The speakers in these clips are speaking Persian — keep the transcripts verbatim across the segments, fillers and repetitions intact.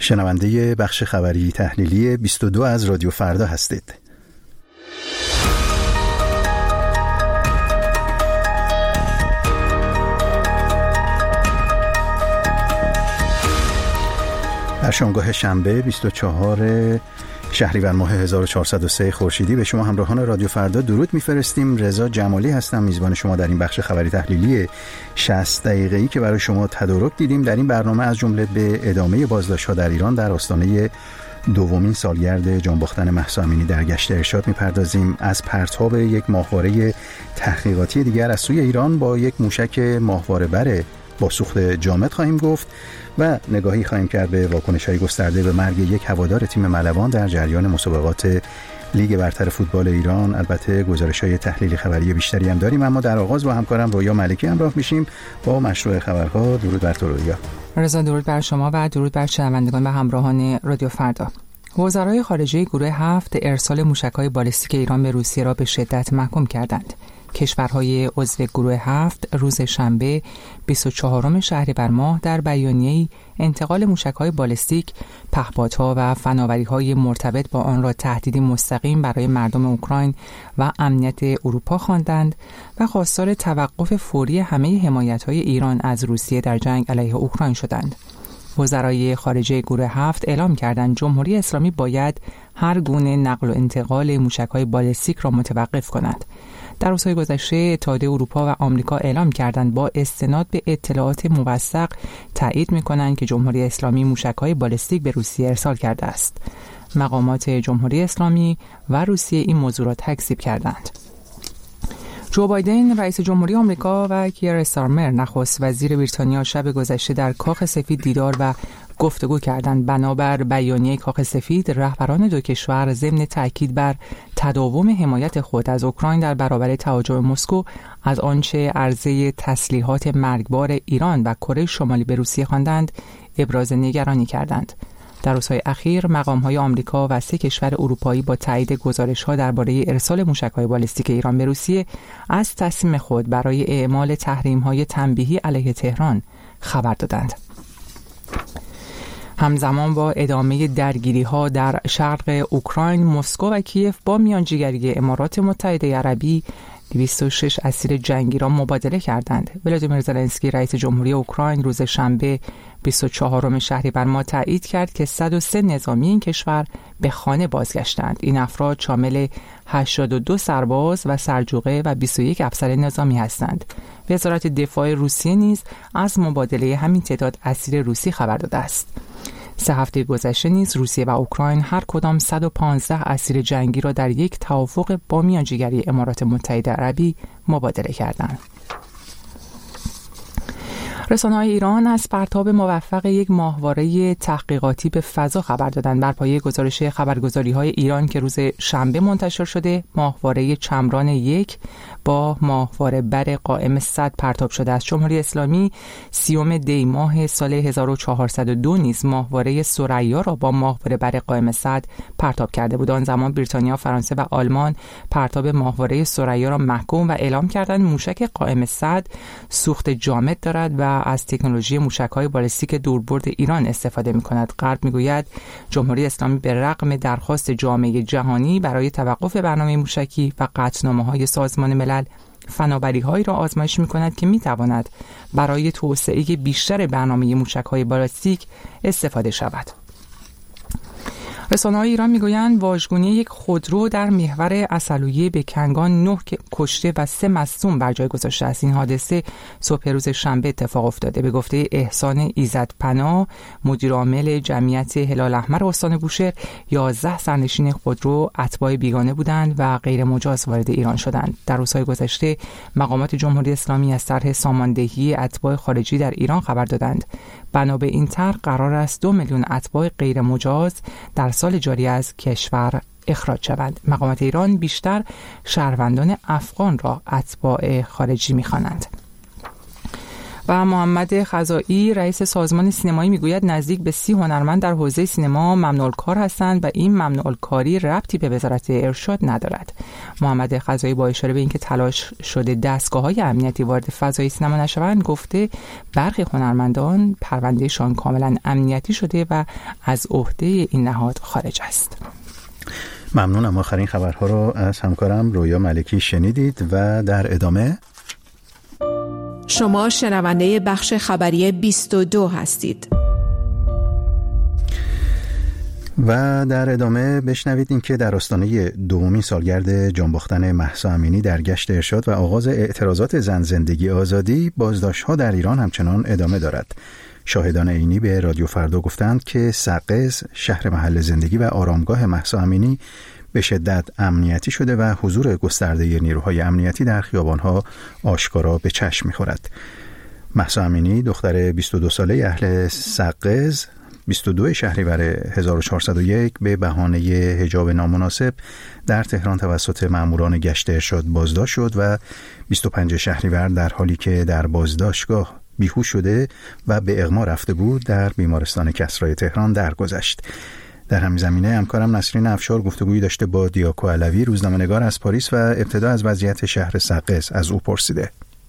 شنونده بخش خبری تحلیلی بیست و دو از رادیو فردا هستید. در شامگاه شنبه بیست و چهارم شهریور ماه هزار و چهارصد و سه خورشیدی به شما همراهان رادیو فردا درود میفرستیم. رضا جمالی هستم، میزبان شما در این بخش خبری تحلیلی شصت دقیقه‌ای که برای شما تدارک دیدیم. در این برنامه از جمله به ادامه بازداشت‌ها در ایران در آستانه دومین سالگرد جانباختن مهسا امینی در گشت ارشاد میپردازیم. از پرتاب یک ماهواره تحقیقاتی دیگر از سوی ایران با یک موشک ماهواره بر با سوخت جامد خواهیم گفت و نگاهی خواهیم کرد به واکنش‌های گسترده به مرگ یک هوادار تیم ملوان در جریان مسابقات لیگ برتر فوتبال ایران. البته گزارش‌های تحلیلی خبری بیشتری هم داریم، اما در آغاز با همکارم رویا ملکی همراه میشیم با مشروع خبرها. درود بر تو رویا. رضا، درود بر شما و درود بر شنوندگان و همراهان رادیو فردا. وزرای خارجه گروه هفت ارسال موشک‌های بالستیک ایران به روسیه را به شدت محکوم کردند. کشورهای عضو گروه هفت روز شنبه بیست و چهارم شهریور ماه در بیانیه‌ای انتقال موشک‌های بالستیک، پهپادها و فناوری‌های مرتبط با آن را تهدیدی مستقیم برای مردم اوکراین و امنیت اروپا خواندند و خواستار توقف فوری همه حمایت‌های ایران از روسیه در جنگ علیه اوکراین شدند. وزرای خارجه گروه هفت اعلام کردند جمهوری اسلامی باید هر گونه نقل و انتقال موشک‌های بالستیک را متوقف کند. در روزهای گذشته اتحادیه اروپا و آمریکا اعلام کردند با استناد به اطلاعات موثق تایید می‌کنند که جمهوری اسلامی موشک‌های بالستیک به روسیه ارسال کرده است. مقامات جمهوری اسلامی و روسیه این موضوع را تکذیب کردند. جو بایدن رئیس جمهوری آمریکا و کیر استارمر نخست وزیر بریتانیا شب گذشته در کاخ سفید دیدار و گفتگو کردند. بنابر بیانیه کاخ سفید، رهبران دو کشور ضمن تاکید بر تداوم حمایت خود از اوکراین در برابر تهاجم مسکو از آنچه عرضه تسلیحات مرگبار ایران و کره شمالی به روسیه خواندند ابراز نگرانی کردند. در روزهای اخیر مقام‌های آمریکا و سه کشور اروپایی با تایید گزارش‌ها درباره ارسال موشک‌های بالستیک ایران به روسیه از تصمیم خود برای اعمال تحریم‌های تنبیهی علیه تهران خبر دادند. همزمان با ادامه درگیری‌ها در شرق اوکراین، مسکو و کیف با میانجیگری امارات متحده عربی دویست و شش اسیر جنگی را مبادله کردند. ولادیمیر زلنسکی رئیس جمهوری اوکراین روز شنبه بیست و چهارم شهریور ماه تایید کرد که صد و سه نظامی این کشور به خانه بازگشتند. این افراد شامل هشتاد و دو سرباز و سرجوقه و بیست و یک افسر نظامی هستند. وزارت دفاع روسیه نیز از مبادله همین تعداد اسیر روسی خبر داده است. سه هفته گذشته نیز روسیه و اوکراین هر کدام صد و پانزده اسیر جنگی را در یک توافق با میانجیگری امارات متحده عربی مبادله کردند. رسانه‌های ایران از پرتاب موفق یک ماهواره تحقیقاتی به فضا خبر دادند. بر پایه گزارش خبرگزاری‌های ایران که روز شنبه منتشر شده، ماهواره چمران یک با ماهواره بر قائم صد پرتاب شده است. جمهوری اسلامی سیوم دی ماه سال هزار و چهارصد و دو نیز ماهواره ثریا را با ماهواره بر قائم صد پرتاب کرده بود. آن زمان بریتانیا، فرانسه و آلمان پرتاب ماهواره ثریا را محکوم و اعلام کردند موشک قائم صد سوخت جامد دارد و از تکنولوژی موشک‌های بالستیک دوربرد ایران استفاده می‌کند. غرب می‌گوید جمهوری اسلامی به رغم درخواست جامعه جهانی برای توقف برنامه موشکی و قطعنامه‌های سازمان ملل فناوری‌هایی را آزمایش می‌کند که می‌تواند برای توسعه بیشتر برنامه موشک‌های بالستیک استفاده شود. رسانه‌های ایران میگویند واژگونی یک خودرو در محور عسلویه به کنگان نه کشته و سه مصدوم بر جای گذاشته است. این حادثه صبح روز شنبه اتفاق افتاده. به گفته احسان ایزدپناه، مدیر عامل جمعیت هلال احمر استان بوشهر، یازده سرنشین خودرو اتباع بیگانه بودند و غیر مجاز وارد ایران شدند. در روزهای گذشته مقامات جمهوری اسلامی از طرح ساماندهی اتباع خارجی در ایران خبر دادند. بنا به این طرح قرار است دو میلیون اتباع غیر مجاز در سال جاری از کشور اخراج شوند. مقامات ایران بیشتر شهروندان افغان را اتباع خارجی می‌خوانند. و محمد خزائی رئیس سازمان سینمایی میگوید نزدیک به سی هنرمند در حوزه سینما ممنوع الکار هستند و این ممنوع الکاری ربطی به وزارت ارشاد ندارد. محمد خزائی با اشاره به اینکه تلاش شده دستگاه‌های امنیتی وارد فضای سینما نشوند گفته برخی هنرمندان پروندهشان کاملا امنیتی شده و از عهده این نهاد خارج است. ممنونم. آخرین خبرها رو از همکارم رویا ملکی شنیدید و در ادامه شما شنونده بخش خبری بیست و دو هستید. و در ادامه بشنوید این که در آستانه دومین سالگرد جانباختن مهسا امینی در گشت ارشاد و آغاز اعتراضات زن زندگی آزادی، بازداشت‌ها در ایران همچنان ادامه دارد. شاهدان عینی به رادیو فردا گفتند که سقز، شهر محل زندگی و آرامگاه مهسا امینی، به شدت امنیتی شده و حضور گسترده نیروهای امنیتی در خیابان‌ها آشکارا به چشم می‌خورد. مهسا امینی دختر بیست و دو ساله اهل سقز بیست و دو شهریور هزار و چهارصد و یک به بهانه حجاب نامناسب در تهران توسط ماموران گشت ارشاد بازداشت شد و بیست و پنج شهریور در حالی که در بازداشتگاه بیهوش شده و به اغما رفته بود در بیمارستان کسرای تهران درگذشت. در همین زمینه همکارم نسرین افشار گفتگویی داشته با دیاکو علوی، روزنامه‌نگار از پاریس، و ابتدا از وضعیت شهر سقز از او پرسیده.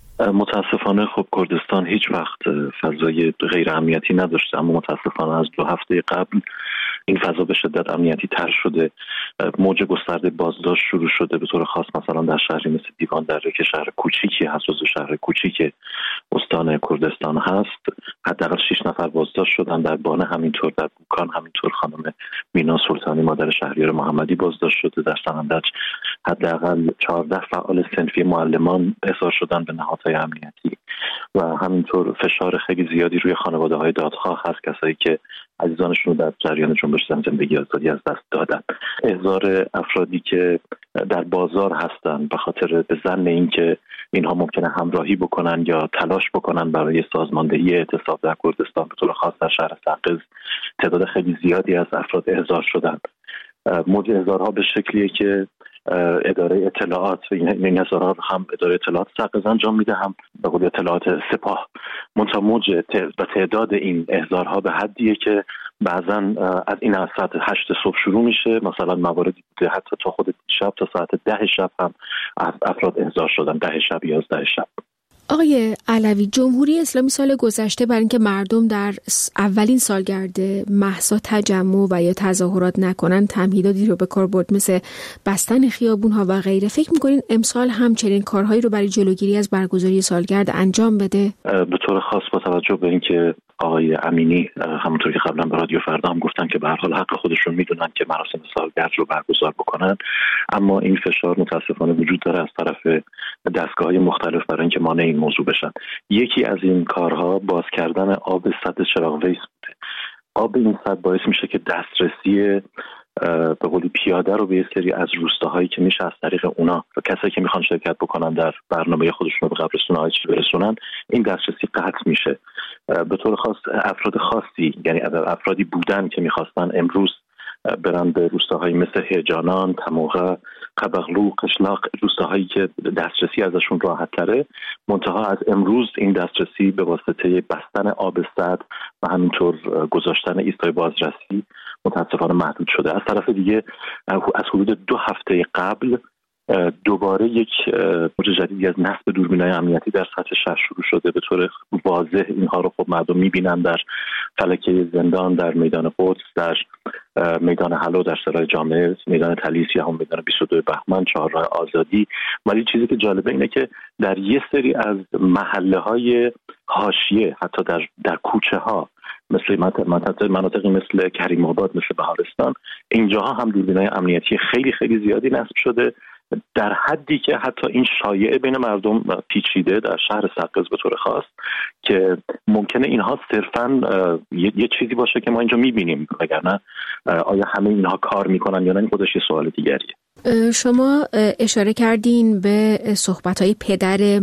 متاسفانه خب کردستان هیچ وقت فضای غیر امنیتی نداشته، اما متاسفانه از دو هفته قبل این فضا به شدت امنیتی تر شده. موج گسترده بازداشت شروع شده، به طور خاص مثلا در شهری مثل دیوان دره که شهر کوچیکی هست، جزو شهر کوچیک استان کردستان هست. حداقل شش نفر بازداشت شدن. در بانه همینطور، در بوکان همینطور خانم مینا سلطانی مادر شهریار محمدی بازداشت شده. در سنندج حداقل چهارده فعال صنفی معلمان احضار شدن به نهادهای امنیتی و همینطور فشار خیلی زیادی روی خانواده‌های دادخواه هست، کسایی که عزیزانشون رو در جریان جنبش زن زندگی آزادی از دست دادن. احضار افرادی که در بازار هستن به خاطر به ظن اینکه اینها ممکنه همراهی بکنن یا تلاش بکنن برای سازماندهی اعتصاب در کردستان، به طور خاص در شهر سقز تعداد خیلی زیادی از افراد احضار شدن. موج احضارها به شکلیه که اداره اطلاعات و این احضارها هم اداره اطلاعات سقز انجام میده، هم به قول اطلاعات سپاه. منتها موج و تعداد این احضارها به حدیه که بعضا از این از ساعت هشت صبح شروع میشه. مثلا مواردی بوده حتی تا خود شب تا ساعت ده شب هم افراد احضار شدن، ده شب یازده شب. آقای علوی، جمهوری اسلامی سال گذشته برای اینکه مردم در اولین سالگرد مهسا تجمع و یا تظاهرات نکنن تمهیداتی رو به کار برد، مثل بستن خیابون‌ها و غیره. فکر می‌کنین امسال همچنین کارهایی رو برای جلوگیری از برگزاری سالگرد انجام بده؟ به طور خاص با توجه به اینکه آقای امینی همونطور که قبلا به رادیو فردا هم گفتن که به هر حال حق خودشون میدونن که مراسم سالگرد رو برگزار بکنن، اما این فشار متاسفانه وجود داره از طرف دستگاه‌های مختلف برای اینکه مانع این موضوع بشن. یکی از این کارها باز کردن آب سد چراغ ویس بوده. آب این سد باعث میشه که دسترسی به قولی پیاده رو به یه سری از روستاهایی که میشه از طریق اونا و کسایی که میخوان شرکت بکنن در برنامه خودشون رو به قبرستون آیچی برسونن، این دسترسی قطع میشه. به طور خاص افراد خاصی، یعنی افرادی بودن که میخواستن امروز برن به روستاهایی مثل هرجانان، تموغه، قبغلو، قشلاق، روستاهایی که دسترسی ازشون راحت تره، منتها از امروز این دسترسی به واسطه بستن آب سد و همینطور گذاشتن ایستگاه بازرسی متاسفانه محدود شده. از طرف دیگه از حدود دو هفته قبل دوباره یک موج جدیدی از نصب دوربین‌های امنیتی در سطح شهر شروع شده. به طور واضح اینها رو خب مردم می‌بینن در فلکه زندان، در میدان قدس، در میدان حلو، در سرای جامعه، میدان تلیس یا هم میدان بیست و دو بهمن، چهارراه آزادی. ولی چیزی که جالبه اینه که در یه سری از محله‌های حاشیه، حتی در در کوچه‌ها مثل مناطق مناطقی مثل کریم آباد، مثل بهارستان، اینجاها هم دوربین‌های امنیتی خیلی خیلی زیادی نصب شده، در حدی که حتی این شایعه بین مردم پیچیده در شهر سقز به طور خاص که ممکنه اینها صرفاً یه،, یه چیزی باشه که ما اینجا می‌بینیم، وگرنه آیا همه اینها کار می‌کنن یا نه، این خودش یه سوال دیگریه. شما اشاره کردین به صحبت‌های پدر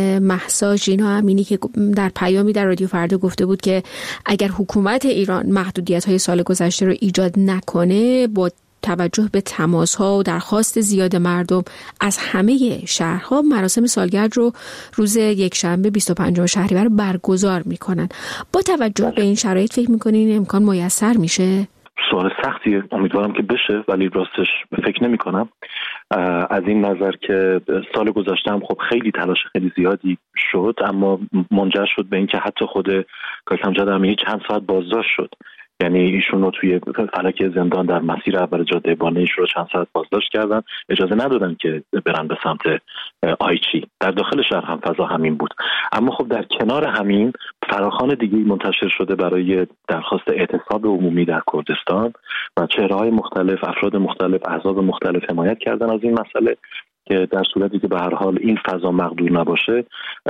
مهسا ژینا امینی که در پیامی در رادیو فردا گفته بود که اگر حکومت ایران محدودیت‌های سال گذشته رو ایجاد نکنه با توجه به تماس‌ها و درخواست زیاد مردم از همه شهرها مراسم سالگرد رو روز یکشنبه بیست و پنجم شهریور برگزار میکنن. با توجه به این شرایط فکر میکنین امکان میسر میشه؟ سوال سختیه، امیدوارم که بشه، ولی راستش فکر نمی کنم. از این نظر که سال گذشته هم خب خیلی تلاش خیلی زیادی شد، اما منجر شد به این که حتی خود کاکمجد امینی چند ساعت بازداشت شد. یعنی ایشون رو توی فلک زندان در مسیر اول جاده بانه ایشون رو چند ساعت بازداشت کردن، اجازه ندادن که برن به سمت آیچی. در داخل شهر هم فضا همین بود. اما خب در کنار همین فراخوان دیگه منتشر شده برای درخواست اعتصاب عمومی در کردستان و چهره‌های مختلف، افراد مختلف، احزاب مختلف حمایت کردن از این مسئله که در صورتی که به هر حال این فضا مقدور نباشه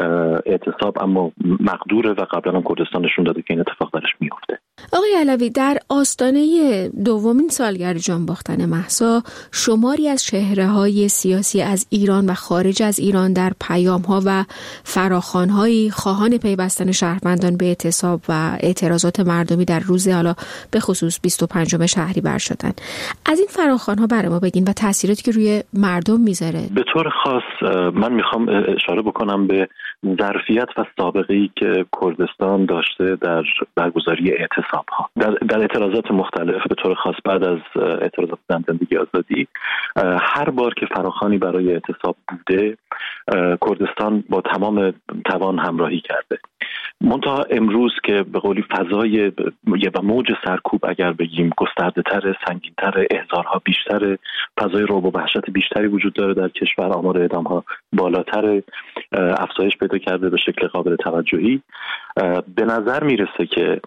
اعتصاب اما مقدوره و قبلا هم کردستان نشون داده که این اتفاق درش میفته. آقای علوی، در آستانه دومین سالگرد جانباختن مهسا شماری از چهره‌های سیاسی از ایران و خارج از ایران در پیام‌ها و فراخوان‌هایی خواهان پیوستن شهروندان به اعتصاب و اعتراضات مردمی در روز حالا به خصوص بیست و پنجم شهریور شدن. از این فراخوان‌ها برای ما بگین و تأثیراتی که روی مردم میذاره. به طور خاص من میخوام اشاره بکنم به ظرفیت و سابقه‌ای که کردستان داشته در برگزاری اعتصاب‌ها در, در اعتراضات مختلف. به طور خاص بعد از اعتراضات زن زندگی آزادی هر بار که فراخوانی برای اعتصاب بوده کردستان با تمام توان همراهی کرده. منتها امروز که به قولی فضای و موج سرکوب اگر بگیم گسترده تر، سنگین تر، احضارها بیشتر، فضای رعب و وحشت بیشتری وجود داره در کشور، آمار اعدام‌ها بالاتر، افزایش پیدا کرده به شکل قابل توجهی. به نظر میرسه که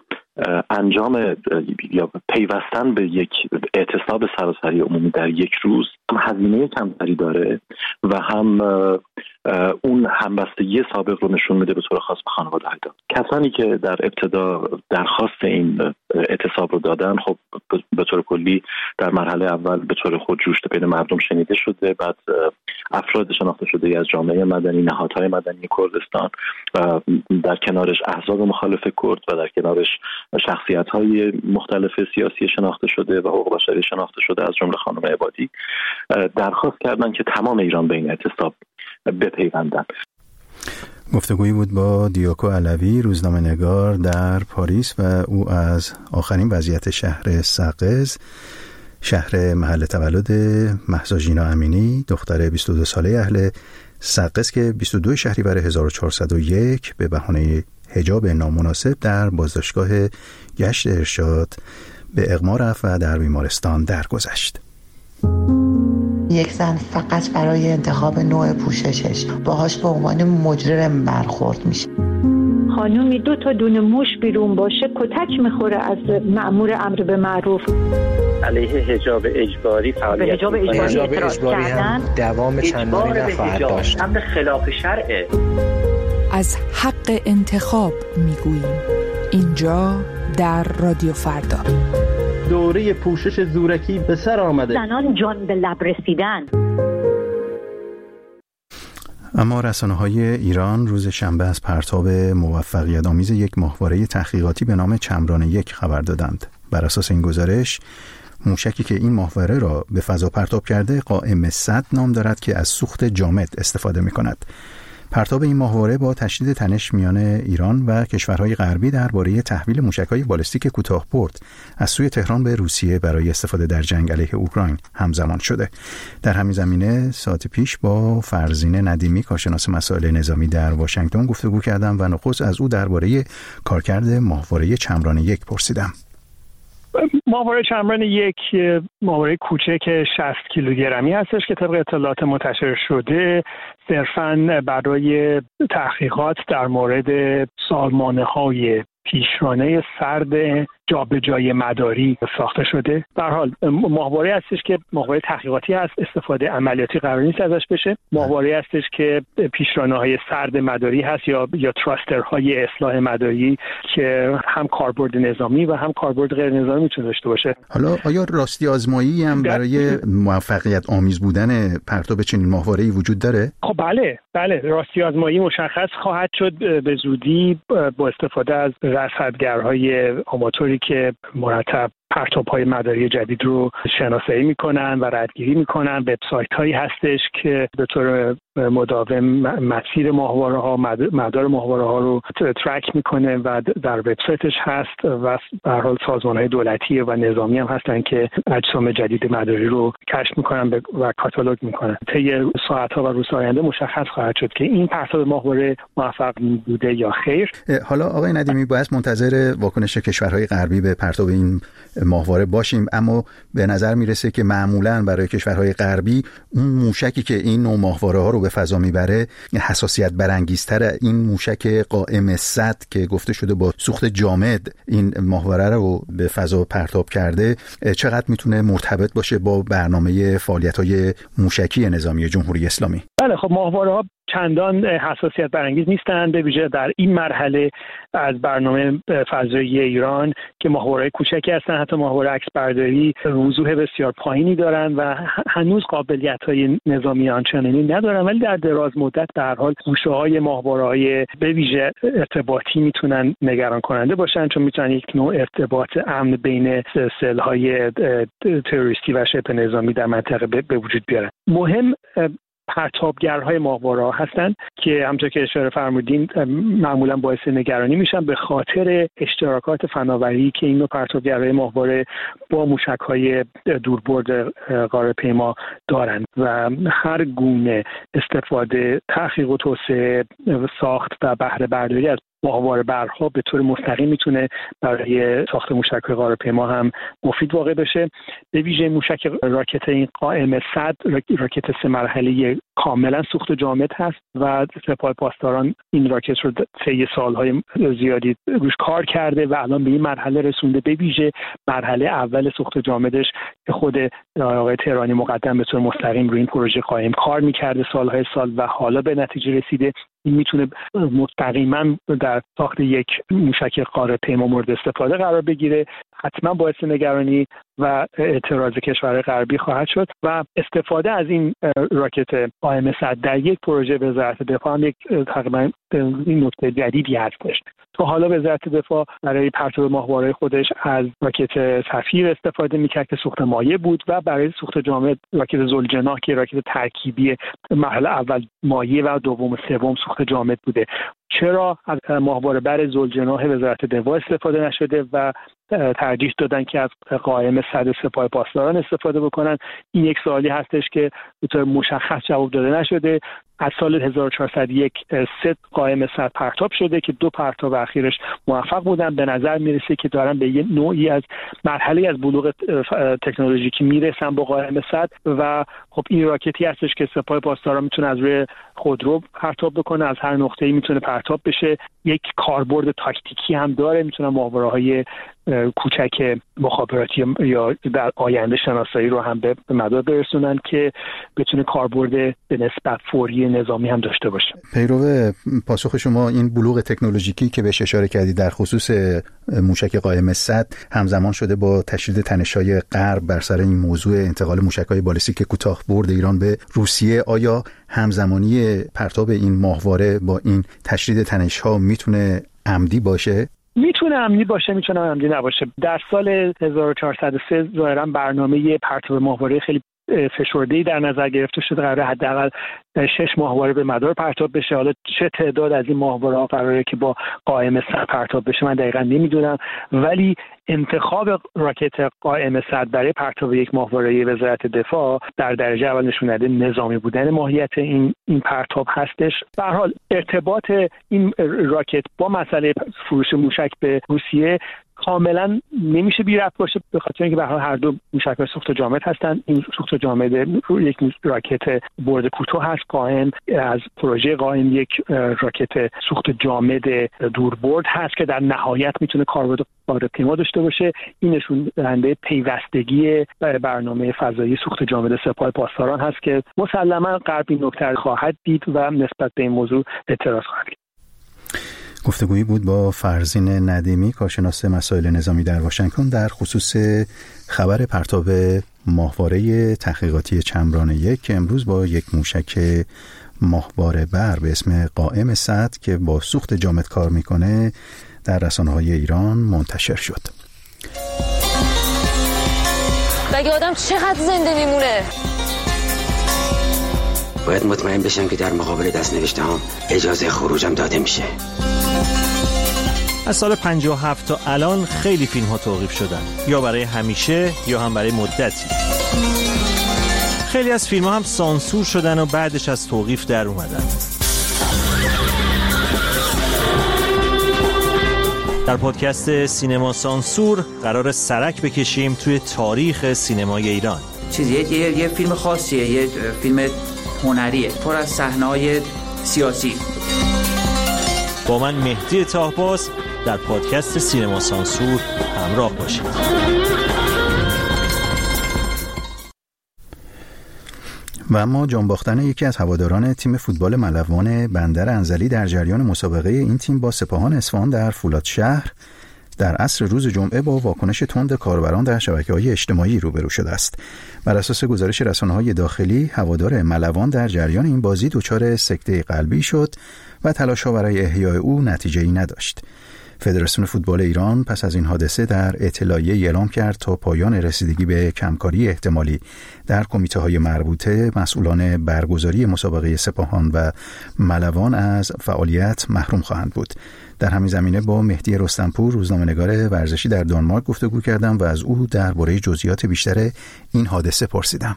انجام یا پیوستن به یک اعتصاب سراسری عمومی در یک روز هم هزینه کمتری داره و هم اون همبستگی سابق رو نشون میده به طور خاص به خانواده‌های داد. کسانی که در ابتدا درخواست این اعتصاب رو دادن خب به طور کلی در مرحله اول به طور خودجوش بین مردم شنیده شده، بعد افراد شناخته شده از جامعه مدنی، نهادهای مدنی کردستان و در کنارش احزاب مخالف کرد و در کنارش شخصیت‌های مختلف سیاسی شناخته شده و حقوق بشری شناخته شده از جمله خانم عبادی درخواست کردند که تمام ایران به این اعتصاب بپیوندند. گفتگویی بود با دیاکو علوی، روزنامه‌نگار در پاریس و او از آخرین وضعیت شهر سقز، شهر محل تولد مهسا ژینا امینی، دختر بیست و دو ساله اهل سقز که بیست و دو شهریور هزار و چهارصد و یک به بهانه حجاب نامناسب در بازداشتگاه گشت ارشاد به اغما رفت و در بیمارستان درگذشت. یک زن فقط برای انتخاب نوع پوششش باهاش به عنوان مجرم برخورد میشه. خانومی دو تا دونه موش بیرون باشه کتک میخوره از مأمور امر به معروف. علیه حجاب اجباری فعالیت حجاب اجباری, حجاب اجباری هم دوام چندانی نخواهد داشت. امر خلاف شرعه. از حق انتخاب میگوییم اینجا در رادیو فردا. دوره پوشش زورکی به سر آمده. زنان جان به لب رسیدن. اما رسانه‌های ایران روز شنبه از پرتاب موفقیت آمیز یک ماهواره تحقیقاتی به نام چمران یک خبر دادند. بر اساس این گزارش موشکی که این ماهواره را به فضا پرتاب کرده قائم صد نام دارد که از سوخت جامد استفاده می‌کند. پرتاب این ماهواره با تشدید تنش میان ایران و کشورهای غربی درباره تحویل موشک‌های بالستیک کوتاه‌برد از سوی تهران به روسیه برای استفاده در جنگ علیه اوکراین همزمان شده. در همین زمینه ساعت پیش با فرزین ندیمی کارشناس مسائل نظامی در واشنگتن گفتگو کردم و نخست از او درباره کارکرد ماهواره چمران یک پرسیدم. ماهواره چمران یک ماهواره کوچک شصت کیلوگرمی هستش که طبق اطلاعات منتشر شده صرفاً برای تحقیقات در مورد سالمانه‌های پیشرانه سرد جابجایی مداری ساخته شده. به هر حال ماهواره هستش که ماهواره تحقیقاتی هست، استفاده عملیاتی قرار نیست ازش بشه. ماهواره هستش که پیشرانه‌های سرد مداری هست یا یا تراسترهای اصلاح مداری که هم کاربرد نظامی و هم کاربرد غیر نظامی میتونه داشته باشه. حالا آیا راستی آزمایی هم برای موفقیت آمیز بودن پرتاب چنین ماهواره‌ای وجود داره؟ خب بله، بله راستی آزمایی مشخص خواهد شد به زودی با استفاده از رصدگرهای آماتوری که مرتب پرتاب‌های مداری جدید رو شناسایی میکنن و ردگیری میکنن. وبسایت هایی هستش که به طور مداوم مسیر ماهواره ها، مدار ماهواره ها رو ترک میکنه و در وبسایتش هست و به هر حال سازمان های دولتی و نظامی هم هستن که اجسام جدید مداری رو کشف میکنن و کاتالوگ میکنن. طی ساعت‌ها و روزهای آینده مشخص خواهد شد که این پرتاب ماهواره موفق بوده یا خیر. حالا آقای ندیمی باید منتظر واکنش کشورهای غربی به پرتاب این ماهواره باشیم، اما به نظر میرسه که معمولاً برای کشورهای غربی اون موشکی که این نوع ماهواره ها رو به فضا میبره حساسیت برانگیزتره. این موشک قائم صد که گفته شده با سوخت جامد این ماهواره رو به فضا پرتاب کرده، چقدر میتونه مرتبط باشه با برنامه فعالیت‌های موشکی نظامی جمهوری اسلامی؟ بله، خب ماهواره‌ها چندان حساسیت برانگیز نیستند، به ویژه در این مرحله از برنامه فضایی ایران که ماهواره‌های کوچکی هستند. حتی ماهواره عکس برداری وضوح بسیار پایینی دارند و هنوز قابلیت‌های نظامی آنچنانی ندارند، ولی در دراز مدت به هر حال گوشه‌های ماهواره‌های به ویژه ارتباطی میتونن نگران کننده باشن، چون میتونن یک نوع ارتباط امن بین سل‌های تروریستی و شبه نظامی در منطقه به وجود بیارن. مهم پرتابگرهای ماهواره هستند که همونطور که اشاره فرمودین معمولا باعث نگرانی میشن به خاطر اشتراکات فناوری که این نوع پرتابگرهای ماهواره با موشک‌های دوربرد قاره‌پیما دارند و هر گونه استفاده، تحقیق و توسعه، ساخت و بهره برداری از ماهواره برها به طور مستقیم میتونه برای ساخت موشک‌های قاره‌پیما هم مفید واقع بشه. به ویژه موشک راکت این قائم صد، راکت سه مرحله‌ای کاملا سوخت جامد هست و سپاه پاسداران این راکت رو طی سال‌های زیادی روش کار کرده و الان به این مرحله رسونده. به ویژه مرحله اول سوخت جامدش که خود آقای تهرانی مقدم به طور مستقیم روی این پروژه قائم کار می‌کرده سال‌های سال و حالا به نتیجه رسیده. این میتونه مستقیما در ساخت یک موشک قاره‌پیما مورد استفاده قرار بگیره. حتما باعث نگرانی و اعتراض کشورهای غربی خواهد شد و استفاده از این راکت قائم صد در یک پروژه وزارت دفاع هم یک تقریبا این نکته جدیدی هستش. تا حالا وزارت دفاع برای پرتاب ماهواره خودش از راکت سفیر استفاده میکرد که سوخت مایع بود و برای سوخت جامد راکت ذوالجناح که راکت ترکیبی مرحله اول مایع و دوم و سوم سوخت جامد بوده. چرا از ماهواره بر ذوالجناح وزارت دفاع استفاده نشده و ترجیح دادن که از قائم صد سپاه پاسداران استفاده بکنن؟ این یک سوالی هستش که به طور مشخص جواب داده نشده. از سال هزار و چهارصد و یک سه قائم صد پرتاب شده که دو پرتاب اخیرش موفق بودن. به نظر میرسه که دارن به یه نوعی از مرحله از بلوغ تکنولوژیکی میرسن با قائم صد و خب این راکتی هستش که سپاه پاسداران میتونه از روی خودرو پرتاب بکنه، از هر نقطه‌ای میتونه پرتاب بشه. یک کاربرد تاکتیکی هم داره، میتونه ماهواره‌های کوچک مخابراتی یا در آینده شناسایی رو هم به مدار برسونن که بتونه کاربرد به نسبت فوری نظامی هم داشته باشه. پیرو پاسخ شما، این بلوغ تکنولوژیکی که بهش اشاره کردید در خصوص موشک قائم صد همزمان شده با تشدید تنش‌های غرب بر سر این موضوع انتقال موشک‌های بالستیک کوتاه برد ایران به روسیه. آیا همزمانی پرتاب این ماهواره با این تشدید تنش‌ها میتونه عمدی باشه؟ میتونه عمدی باشه، میتونه عمدی نباشه. در سال هزار و چهارصد و سه ظاهراً برنامه پرتاب ماهواره خیلی فشرده‌ای در نظر گرفته شده، قراره حداقل شش ماهواره به مدار پرتاب بشه. حالا چه تعداد از این ماهواره‌ها قراره که با قائم صد پرتاب بشه من دقیقاً نمیدونم، ولی انتخاب راکت قائم صد برای پرتاب یک ماهواره وزارت دفاع در درجه اول نشون داده نظامی بودن ماهیت این این پرتاب هستش. به هر حال ارتباط این راکت با مسئله فروش موشک به روسیه کاملا نمیشه بی ربط باشه، به خاطر اینکه به هر حال هر دو موشک‌های سوخت جامد هستن. این سوخت جامد یک راکت برد کوتاه هست قائم، از پروژه قائم یک راکت سوخت جامد دوربرد هست که در نهایت میتونه کاربرد قاره‌پیما داشته باشه. این نشون دهنده پیوستگی برنامه فضایی سوخت جامد سپاه پاسداران هست که مسلما غرب این نکته خواهد دید و نسبت به این موضوع اعتراض خواهد کرد. گفتگویی بود با فرزین ندیمی، کارشناس مسائل نظامی در واشنگتن، در خصوص خبر پرتاب ماهواره تحقیقاتی چمران یک که امروز با یک موشک ماهواره بر به اسم قائم صد که با سوخت جامد کار میکنه در رسانه‌های ایران منتشر شد. مگه آدم چقدر زنده میمونه؟ باید مطمئن بشم که در مقابل دست نوشته هم اجازه خروجم داده میشه. از سال پنجاه و هفت تا الان خیلی فیلم ها توقیف شدن، یا برای همیشه یا هم برای مدتی. خیلی از فیلم ها هم سانسور شدن و بعدش از توقیف در اومدن. در پادکست سینما سانسور قرار سرک بکشیم توی تاریخ سینمای ایران. چیزیه یه یه فیلم خاصیه، یه فیلم هنریه پر از صحنه‌های سیاسی. با من مهدی طاهباز در پادکست سینما سانسور همراه باشید. و اما جان باختن یکی از هواداران تیم فوتبال ملوان بندر انزلی در جریان مسابقه این تیم با سپاهان اصفهان در فولادشهر در عصر روز جمعه با واکنش تند کاربران در شبکه‌های اجتماعی روبرو شده است. بر اساس گزارش رسانه‌های داخلی، هوادار ملوان در جریان این بازی دچار سکته قلبی شد و تلاش‌ها برای احیای او نتیجه‌ای نداشت. فدراسیون فوتبال ایران پس از این حادثه در اطلاعیه اعلام کرد تا پایان رسیدگی به کمکاری احتمالی در کمیته‌های مربوطه مسئولان برگزاری مسابقه سپاهان و ملوان از فعالیت محروم خواهند بود. در همین زمینه با مهدی رستمپور، روزنامه‌نگار ورزشی در دانمارک گفتگو کردم و از او درباره جزئیات بیشتر این حادثه پرسیدم.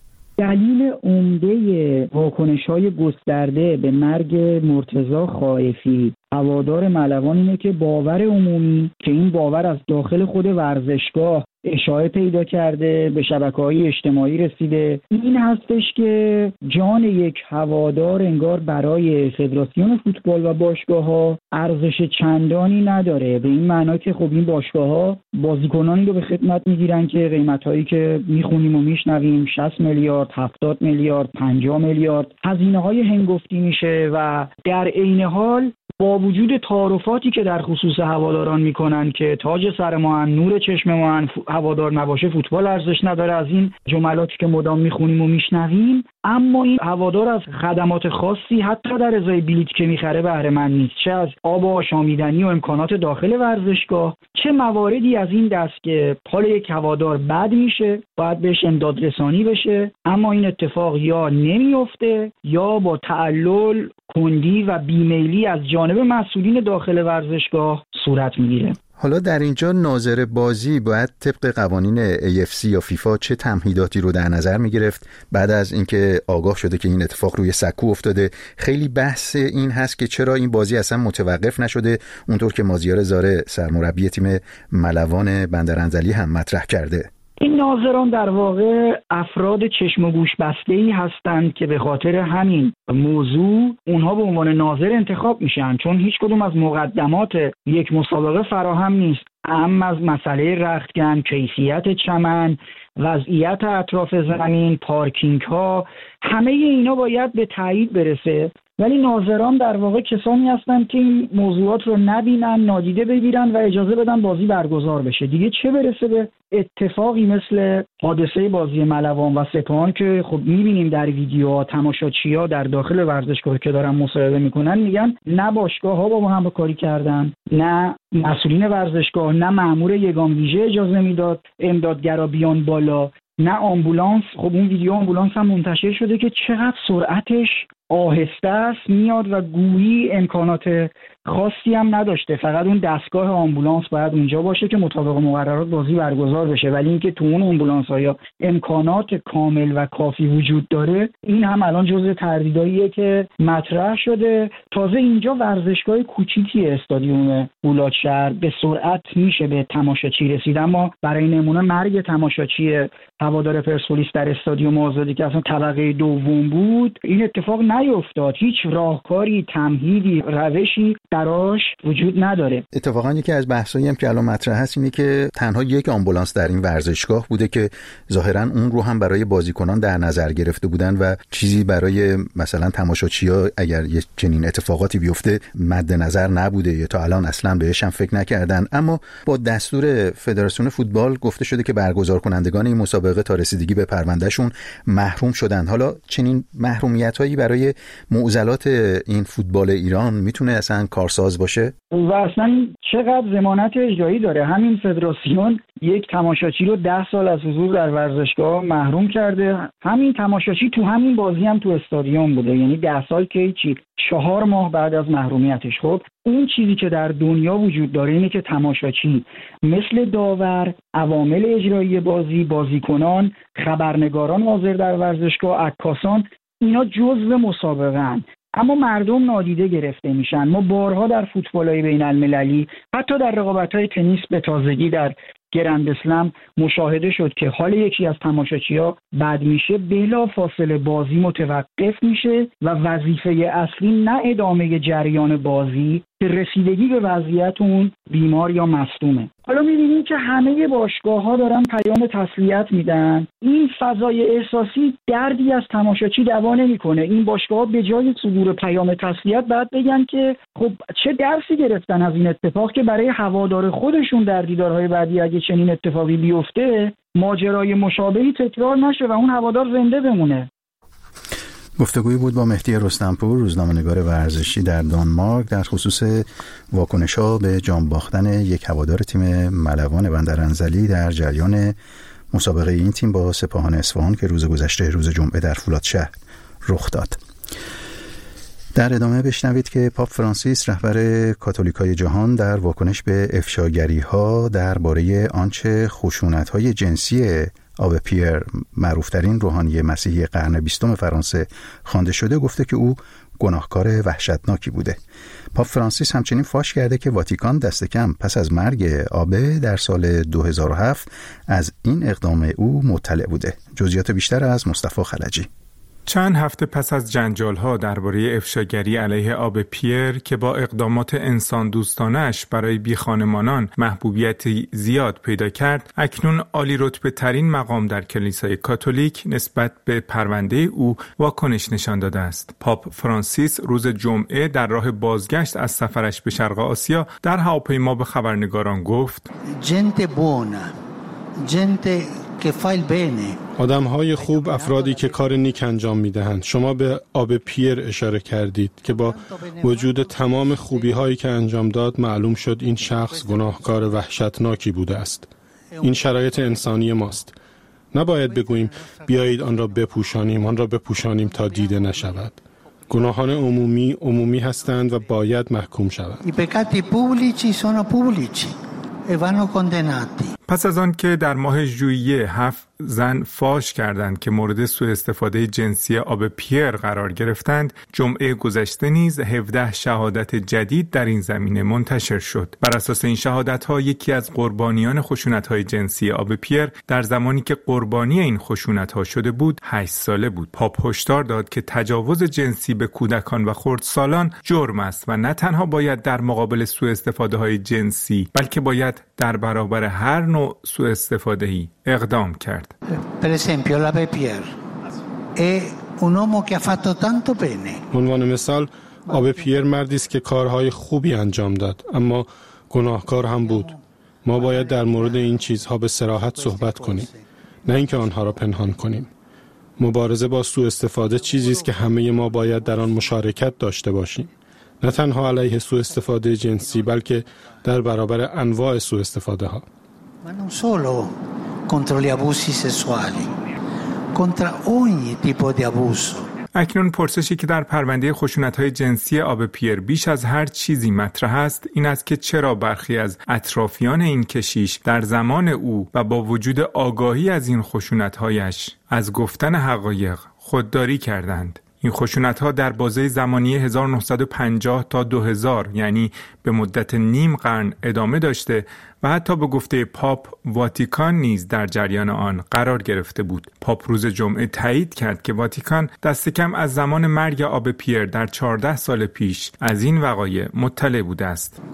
دلیل عمده واکنش‌های گسترده به مرگ مرتضی خائفی هوادار ملوان اینه که باور عمومی که این باور از داخل خود ورزشگاه اشاعه پیدا کرده، به شبکه‌های اجتماعی رسیده، این هستش که جان یک هوادار انگار برای فدراسیون فوتبال و باشگاه‌ها ارزش چندانی نداره، به این معنا که خب این باشگاه‌ها بازیکنانی رو به خدمت می‌گیرن که قیمتایی که می‌خونیم و میشنویم شصت میلیارد، هفتاد میلیارد، پنجاه میلیارد هزینه‌های هنگفتی میشه و در عین حال با وجود تعارفاتی که در خصوص هواداران میکنن که تاج سر ما هن، نور چشم ما هن، هوادار نباشه فوتبال ارزش نداره، از این جملاتی که مدام میخونیم و میشنویم، اما این هوادار از خدمات خاصی حتی در ازای بلیط که میخره بهره مند نیست، چه از آب و آشامیدنی و امکانات داخل ورزشگاه، چه مواردی از این دست که حال یک هوادار بد میشه، باید بهش امداد رسانی بشه، اما این اتفاق یا نمیفته یا با تعلل، کندی و بیمیلی از جانب مسئولین داخل ورزشگاه صورت میگیره. حالا در اینجا ناظر بازی باید طبق قوانین ای اف سی یا فیفا چه تمهیداتی رو در نظر میگرفت بعد از اینکه آگاه شده که این اتفاق روی سکو افتاده؟ خیلی بحث این هست که چرا این بازی اصلا متوقف نشده، اونطور که مازیار زاره سرمربی تیم ملوان بندر انزلی هم مطرح کرده. این ناظران در واقع افراد چشم و گوش بسته‌ای هستند که به خاطر همین موضوع اونها به عنوان ناظر انتخاب میشن، چون هیچ کدوم از مقدمات یک مسابقه فراهم نیست، اما از مسئله رختکن، کیفیت چمن، وضعیت اطراف زمین، پارکینگ ها، همه اینا باید به تایید برسه. ولی ناظران در واقع کسانی هستند که این موضوعات رو نبینن، نادیده بگیرن و اجازه بدن بازی برگزار بشه. دیگه چه برسه به اتفاقی مثل حادثه بازی ملوان و سپاهان که خب میبینیم در ویدیوها تماشاچی‌ها در داخل ورزشگاه که دارن مصاحبه میکنن میگن نه باشگاه‌ها با هم کاری کردن، نه مسئولین ورزشگاه، نه مأمور یگان ویژه اجازه میداد امدادگرا بیان بالا، نه آمبولانس. خب اون ویدیو آمبولانس هم منتشر شده که چقدر سرعتش آهسته است میاد و گویی امکانات خاصی هم نداشته، فقط اون دستگاه آمبولانس باید اونجا باشه که مطابق مقررات بازی برگزار بشه، ولی اینکه تو اون آمبولانس ها امکانات کامل و کافی وجود داره، این هم الان جزء تردیداییه که مطرح شده. تازه اینجا ورزشگاه کوچیکی استادیوم فولادشهر به سرعت میشه به تماشاچی رسید، اما برای نمونه مرگ تماشاچی هوادار پرسپولیس در استادیوم آزادی که اصلا طبقه دوم بود این اتفاق نیفتاد، هیچ راهکاری، تمهیدی، روشی براش وجود نداره. اتفاقا یکی از بحثایی هم که الان مطرح هست اینه که تنها یک آمبولانس در این ورزشگاه بوده که ظاهرا اون رو هم برای بازیکنان در نظر گرفته بودن و چیزی برای مثلا تماشاچی‌ها اگر یه چنین اتفاقاتی بیفته مد نظر نبوده یا تا الان اصلا بهش هم فکر نکردن. اما با دستور فدراسیون فوتبال گفته شده که برگزار کنندگان این مسابقه تا رسیدگی به پروندهشون محروم شدن. حالا چنین محرومیت‌هایی برای معضلات این فوتبال ایران میتونه اصلا کارساز باشه؟ و اصلا چقدر ضمانت اجرایی داره؟ همین فدراسیون یک تماشاچی رو ده سال از حضور در ورزشگاه محروم کرده. همین تماشاچی تو همین بازی هم تو استادیوم بوده، یعنی ده سال که چی چهار ماه بعد از محرومیتش. خب اون چیزی که در دنیا وجود داره اینه که تماشاچی مثل داور، عوامل اجرایی بازی، بازیکنان، خبرنگاران حاضر در ورزشگاه، عکاسان، اینا جزو مسابقه‌ان، اما مردم نادیده گرفته میشن. ما بارها در فوتبال‌های بین المللی، حتی در رقابت‌های تنیس به تازگی در گرند اسلم مشاهده شد که حال یکی از تماشاچی‌ها بد میشه، بلا فاصله بازی متوقف میشه و وظیفه اصلی نه ادامه جریان بازی که رسیدگی به وضعیت اون بیمار یا مصدومه. حالا می‌بینیم که همه باشگاه‌ها دارن پیام تسلیت میدن. این فضای احساسی دردی از تماشاچی دوا نمی‌کنه. این باشگاه‌ها به جای صدور پیام تسلیت بعد بگن که خب چه درسی گرفتن از این اتفاق که برای هوادار خودشون در دیدارهای بعدی اگه چنین اتفاقی بیفته ماجرای مشابهی تکرار نشه و اون هوادار زنده بمونه. گفتگویی بود با مهدی رستمپور، روزنامه‌نگار ورزشی در دانمارک، در خصوص واکنش‌ها به جان باختن یک هوادار تیم ملوان بندرانزلی در جریان مسابقه این تیم با سپاهان اصفهان که روز گذشته روز جمعه در فولادشهر رخ داد. در ادامه بشنوید که پاپ فرانسیس رهبر کاتولیکای جهان در واکنش به افشاگری‌ها درباره آنچه خشونت‌های جنسی آبه پیر، معروفترین روحانی مسیحی قرن بیستم فرانسه خوانده شده، گفته که او گناهکار وحشتناکی بوده. پاپ فرانسیس همچنین فاش کرده که واتیکان دست کم پس از مرگ آبه در سال دو هزار و هفت از این اقدام او مطلع بوده. جزئیات بیشتر از مصطفی خلجی. چند هفته پس از جنجال‌ها درباره افشاگری علیه آبه پیر که با اقدامات انسان دوستانش برای بیخانمانان محبوبیت زیاد پیدا کرد، اکنون عالی رتبه ترین مقام در کلیسای کاتولیک نسبت به پرونده او واکنش نشان داده است. پاپ فرانسیس روز جمعه در راه بازگشت از سفرش به شرق آسیا در هواپیما به خبرنگاران گفت: جنت بونا جنت آدم‌های خوب، افرادی که کار نیک انجام می‌دهند. شما به آبه پیر اشاره کردید که با وجود تمام خوبی‌هایی که انجام داد معلوم شد این شخص گناهکار وحشتناکی بوده است. این شرایط انسانی ماست. نباید بگوییم بیایید آن را بپوشانیم، آن را بپوشانیم تا دیده نشود. گناهان عمومی عمومی هستند و باید محکوم شوند. I peccati pubblici sono pubblici e vanno condannati. پس از آن که در ماه ژوئیه هفت زن فاش کردند که مورد سوء استفاده جنسی آبه پیر قرار گرفتند، جمعه گذشته نیز هفده شهادت جدید در این زمینه منتشر شد. بر اساس این شهادت‌ها یکی از قربانیان خشونت‌های جنسی آبه پیر در زمانی که قربانی این خشونت‌ها شده بود هشت ساله بود. پاپ هشدار داد که تجاوز جنسی به کودکان و خردسالان جرم است و نه تنها باید در مقابل سوء استفاده‌های جنسی بلکه باید در برابر هر نوع سوء استفاده‌ای اقدام کرد. Per esempio l'Abbé Pierre è un uomo che ha fatto tanto bene. عنوان مثال، آبه پیر مردی است که کارهای خوبی انجام داد اما گناهکار هم بود. ما باید در مورد این چیزها به صراحت صحبت کنیم، نه اینکه آنها را پنهان کنیم. مبارزه با سوء استفاده چیزی است که همه ما باید در آن مشارکت داشته باشیم، نه تنها علیه سوء استفاده جنسی بلکه در برابر انواع سوء استفاده ها. Ma non solo contro gli abusi sessuali, contro ogni tipo di abuso. اکنون پرسشی که در پرونده خشونت‌های جنسی آبه پیر بیش از هر چیزی مطرح است این است که چرا برخی از اطرافیان این کشیش در زمان او و با وجود آگاهی از این خشونت‌هایش از گفتن حقایق خودداری کردند. این خشونت‌ها در بازه زمانی هزار و نهصد و پنجاه تا دو هزار، یعنی به مدت نیم قرن ادامه داشته و حتی به گفته پاپ واتیکان نیز در جریان آن قرار گرفته بود. پاپ روز جمعه تایید کرد که واتیکان دست کم از زمان مرگ آبه پیر در چهارده سال پیش از این وقایع مطلع بوده است.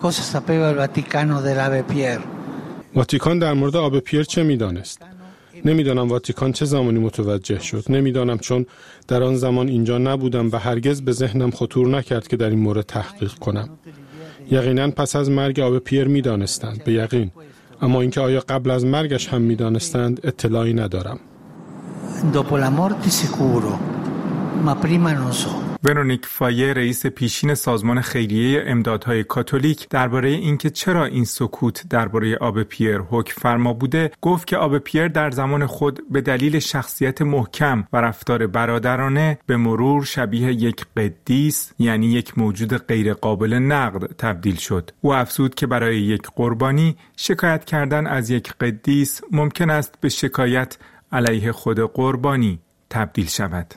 واتیکان در مورد آبه پیر چه می‌دانست؟ نمیدانم واتیکان چه زمانی متوجه شد. نمیدانم چون در آن زمان اینجا نبودم و هرگز به ذهنم خطور نکرد که در این مورد تحقیق کنم. یقینا پس از مرگ آبه پیر میدانستند، به یقین. اما اینکه آیا قبل از مرگش هم میدانستند اطلاعی ندارم. Dopo la morte sicuro, ma prima non so. ورونیک فایر، رئیس پیشین سازمان خیریه امدادهای کاتولیک، درباره اینکه چرا این سکوت درباره آبه پیر حکم فرما بوده، گفت که آبه پیر در زمان خود به دلیل شخصیت محکم و رفتار برادرانه به مرور شبیه یک قدیس، یعنی یک موجود غیر قابل نقد، تبدیل شد. او افزود که برای یک قربانی شکایت کردن از یک قدیس ممکن است به شکایت علیه خود قربانی تبدیل شود.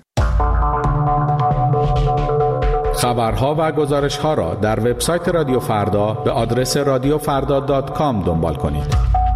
خبرها و گزارش‌ها را در وبسایت رادیو فردا به آدرس رادیو فردا دات کام دنبال کنید.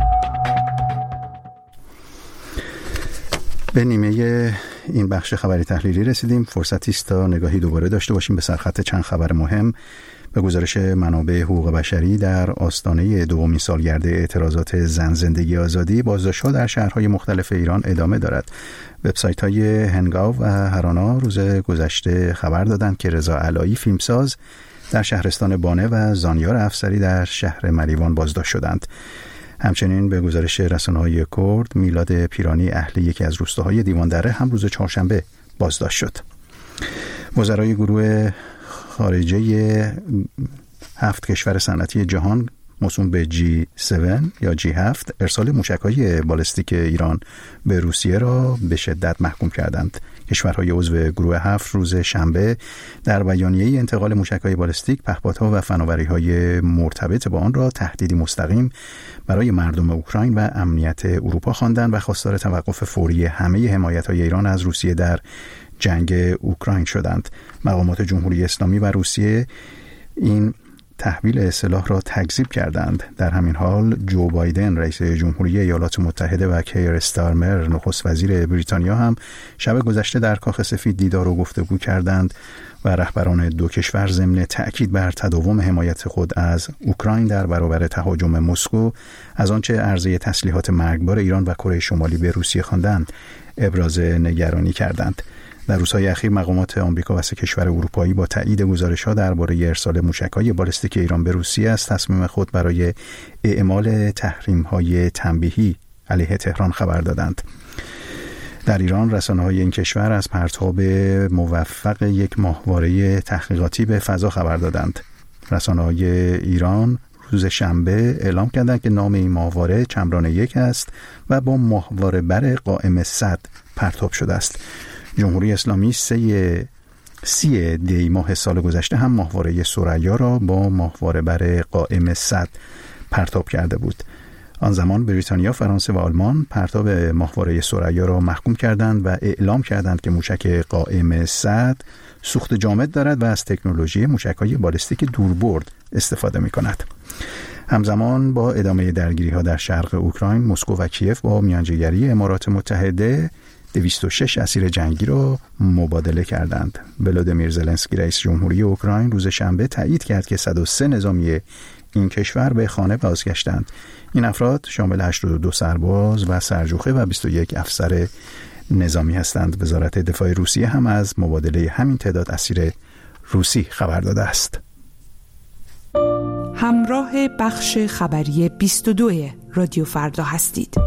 به نیمه این بخش خبری تحلیلی رسیدیم. فرصتی است تا نگاهی دوباره داشته باشیم به سرخط چند خبر مهم. به گزارش منابع حقوق بشری، در آستانه دومین سالگرد اعتراضات زن زندگی آزادی، بازداشت‌ها در شهرهای مختلف ایران ادامه دارد. وبسایت‌های هنگاو و هرانا روز گذشته خبر دادند که رضا علایی، فیلمساز، در شهرستان بانه و زانیار افسری در شهر مریوان بازداشت شدند. همچنین به گزارش رسانه‌های کرد، میلاد پیرانی، اهل یکی از روستاهای دیواندره، هم روز چهارشنبه بازداشت شد. وزرای گروه خارجه هفت کشور صنعتی جهان موسوم به جی هفت یا جی هفت ارسال موشک‌های بالستیک ایران به روسیه را به شدت محکوم کردند. کشورهای عضو گروه هفت روز شنبه در بیانیه انتقال موشک‌های بالستیک، پهپادها و فناوری‌های مرتبط با آن را تهدیدی مستقیم برای مردم اوکراین و امنیت اروپا خواندند و خواستار توقف فوری همه حمایت‌های ایران از روسیه در جنگ اوکراین شدند. مقامات جمهوری اسلامی و روسیه این تحویل سلاح را تکذیب کردند. در همین حال جو بایدن رئیس جمهوری ایالات متحده و کیر استارمر نخست وزیر بریتانیا هم شب گذشته در کاخ سفید دیدار و گفتگو کردند و رهبران دو کشور ضمن تأکید بر تداوم حمایت خود از اوکراین در برابر تهاجم مسکو از آنچه عرضه تسلیحات مرگبار ایران و کره شمالی به روسیه خواندند ابراز نگرانی کردند. در روزهای اخیر مقامات آمریکا و سه کشور اروپایی با تایید گزارش‌ها درباره ارسال موشک‌های بالستیک ایران به روسیه از تصمیم خود برای اعمال تحریم‌های تنبیهی علیه تهران خبر دادند. در ایران رسانه‌های این کشور از پرتاب موفق یک ماهواره تحقیقاتی به فضا خبر دادند. رسانه‌های ایران روز شنبه اعلام کردند که نام این ماهواره چمران یک است و با ماهواره بر قائم صد پرتاب شده است. جمهوری اسلامی سه سی دی ماه سال گذشته هم ماهواره ثریا را با ماهواره بر قائم صد پرتاب کرده بود. آن زمان بریتانیا، فرانسه و آلمان پرتاب ماهواره ثریا را محکوم کردند و اعلام کردند که موشک قائم صد سوخت جامد دارد و از تکنولوژی موشک‌های بالستیک دوربرد استفاده می‌کند. همزمان با ادامه درگیری‌ها در شرق اوکراین، مسکو و کیف با میانجیگری امارات متحده دویست و شش اسیر جنگی را مبادله کردند. ولادیمیر زلنسکی رئیس جمهوری اوکراین روز شنبه تایید کرد که صد و سه نظامی این کشور به خانه بازگشتند. این افراد شامل هشتاد و دو سرباز و سرجوخه و بیست و یک افسر نظامی هستند. وزارت دفاع روسیه هم از مبادله همین تعداد اسیر روسی خبر داده است. همراه بخش خبری بیست و دو رادیو فردا هستید.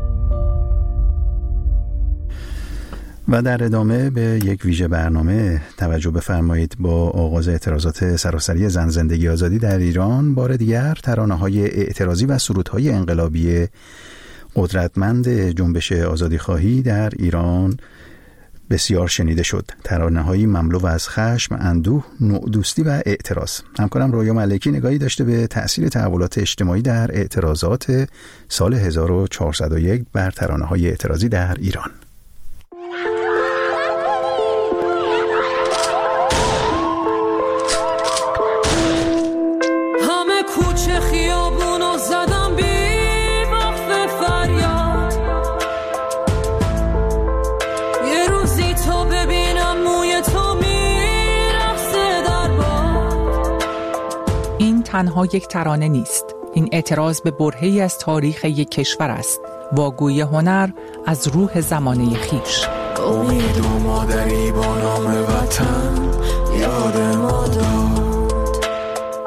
و در ادامه به یک ویژه برنامه توجه بفرمایید. با آغاز اعتراضات سراسری زن زندگی آزادی در ایران، بار دیگر ترانه‌های اعتراضی و سرودهای انقلابی قدرتمند جنبش آزادیخواهی در ایران بسیار شنیده شد. ترانه‌هایی مملو از خشم، اندوه، نوع‌دوستی و اعتراض. همکارم رویا ملکی نگاهی داشته به تأثیر تحولات اجتماعی در اعتراضات سال هزار و چهارصد و یک بر ترانه‌های اعتراضی در ایران. تنها یک ترانه نیست. این اعتراض به برهه‌ای از تاریخ یک کشور است. واگوی هنر از روح زمانه خویش. امید و مادری با نام وطن یاد ما داد.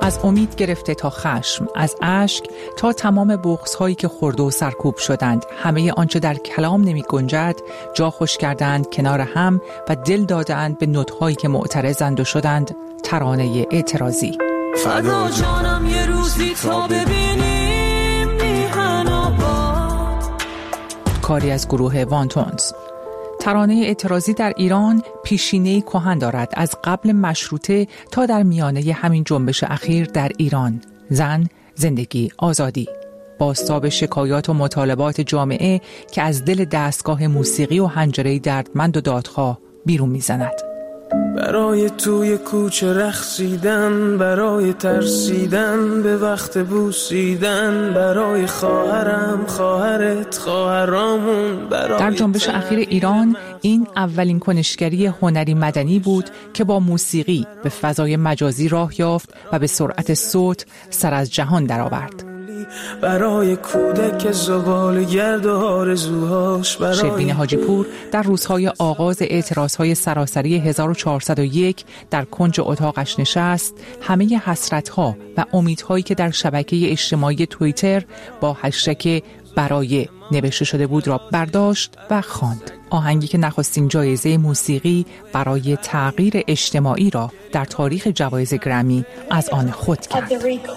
از امید گرفته تا خشم، از اشک تا تمام بغض‌هایی که خورده و سرکوب شدند، همه آنچه در کلام نمی گنجد جا خوش کردند کنار هم و دل دادند به نطق‌هایی که معترضند و شدند ترانه اعتراضی. فدا جانم یه روزی تا ببینیم میهن آباد. کاری از گروه وانتونز. ترانه اعتراضی در ایران پیشینه‌ای کهن دارد، از قبل مشروطه تا در میانه همین جنبش اخیر در ایران. زن، زندگی، آزادی. بازتاب شکایات و مطالبات جامعه که از دل دستگاه موسیقی و حنجره دردمند و دادخواه بیرون میزند. برای توی کوچه رقصیدن، برای ترسیدن به وقت بوسیدن، برای خواهرم، خواهرت، خواهرامون. در جنبش اخیر ایران این اولین کنشگری هنری مدنی بود که با موسیقی به فضای مجازی راه یافت و به سرعت صوت سر از جهان درآورد. برای کودک زبالگرد و آرزوهاش. شبین حاجی پور در روزهای آغاز اعتراضهای سراسری هزار و چهارصد و یک در کنج اتاقش نشست، همه حسرتها و امیدهایی که در شبکه اجتماعی توییتر با هشتگ برای نوشته شده بود را برداشت و خواند. آهنگی که نخستین جایزه موسیقی برای تغییر اجتماعی را در تاریخ جوایز گرمی از آن خود کرد.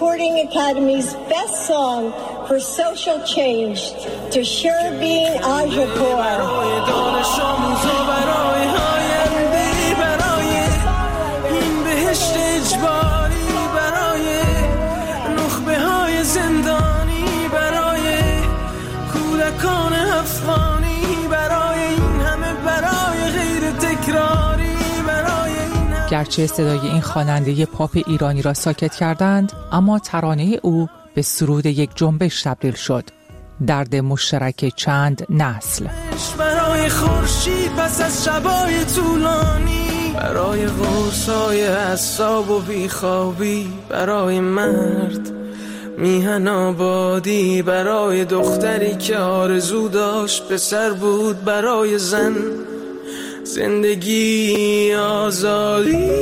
گرچه صدای این خواننده پاپ ایرانی را ساکت کردند، اما ترانه او به سرود یک جنبش تبدیل شد. درد مشترک چند نسل. برای خورشید پس از شبای طولانی، برای غرصای حساب و بیخوابی، برای مرد میهن آبادی، برای دختری که آرزو داشت پسر بود، برای زن زندگی، آزادی.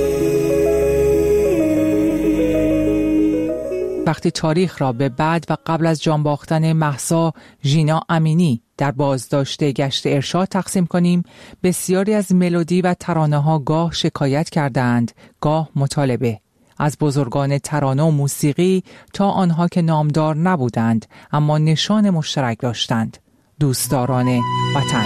وقتی تاریخ را به بعد و قبل از جان باختن مهسا ژینا امینی در بازداشت گشت ارشاد تقسیم کنیم، بسیاری از ملودی و ترانه ها گاه شکایت کردند، گاه مطالبه. از بزرگان ترانه و موسیقی تا آنها که نامدار نبودند اما نشان مشترک داشتند، دوستداران وطن.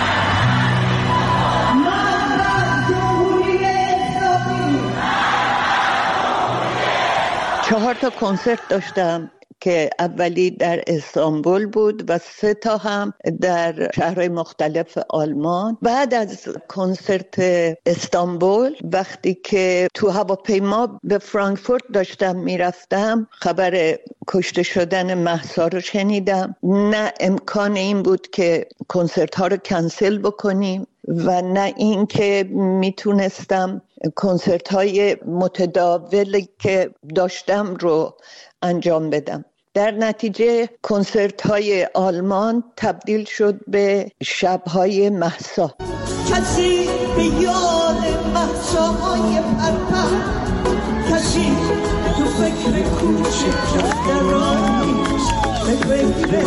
چهار تا کنسرت داشتم که اولی در استانبول بود و سه تا هم در شهرهای مختلف آلمان. بعد از کنسرت استانبول وقتی که تو هواپیما به فرانکفورت داشتم میرفتم، خبر کشته شدن مهسا رو شنیدم. نه امکان این بود که کنسرت ها رو کنسل بکنیم و نه این که میتونستم کنسرت های متداولی که داشتم رو انجام بدم. در نتیجه کنسرت های آلمان تبدیل شد به شب‌های مهسا. کسی به یاد مهساهای پرپر، کسی تو فکر کوچک‌تران نیست، به فکر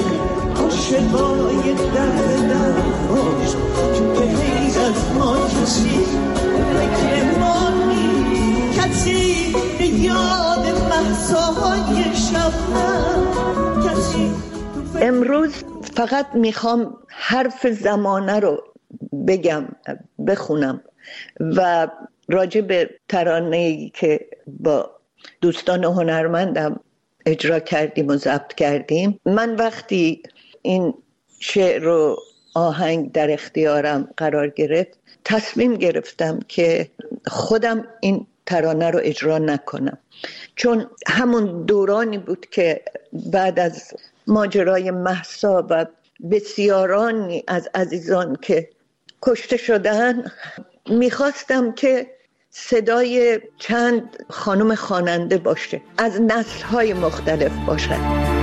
عاشقای درد درخواش، چون که غیر از ما کسی فکر ما نیست، کسی به یاد مهساهای شبنم، کسی. امروز فقط میخوام حرف زمانه رو بگم، بخونم و راجع به ترانه‌ای که با دوستان هنرمندم اجرا کردیم و ضبط کردیم. من وقتی این شعر و آهنگ در اختیارم قرار گرفت، تصمیم گرفتم که خودم این ترانه رو اجرا نکنم، چون همون دورانی بود که بعد از ماجرای مهسا و بسیارانی از عزیزان که کشته شدن، میخواستم که صدای چند خانم خواننده باشه، از نسل‌های مختلف باشه.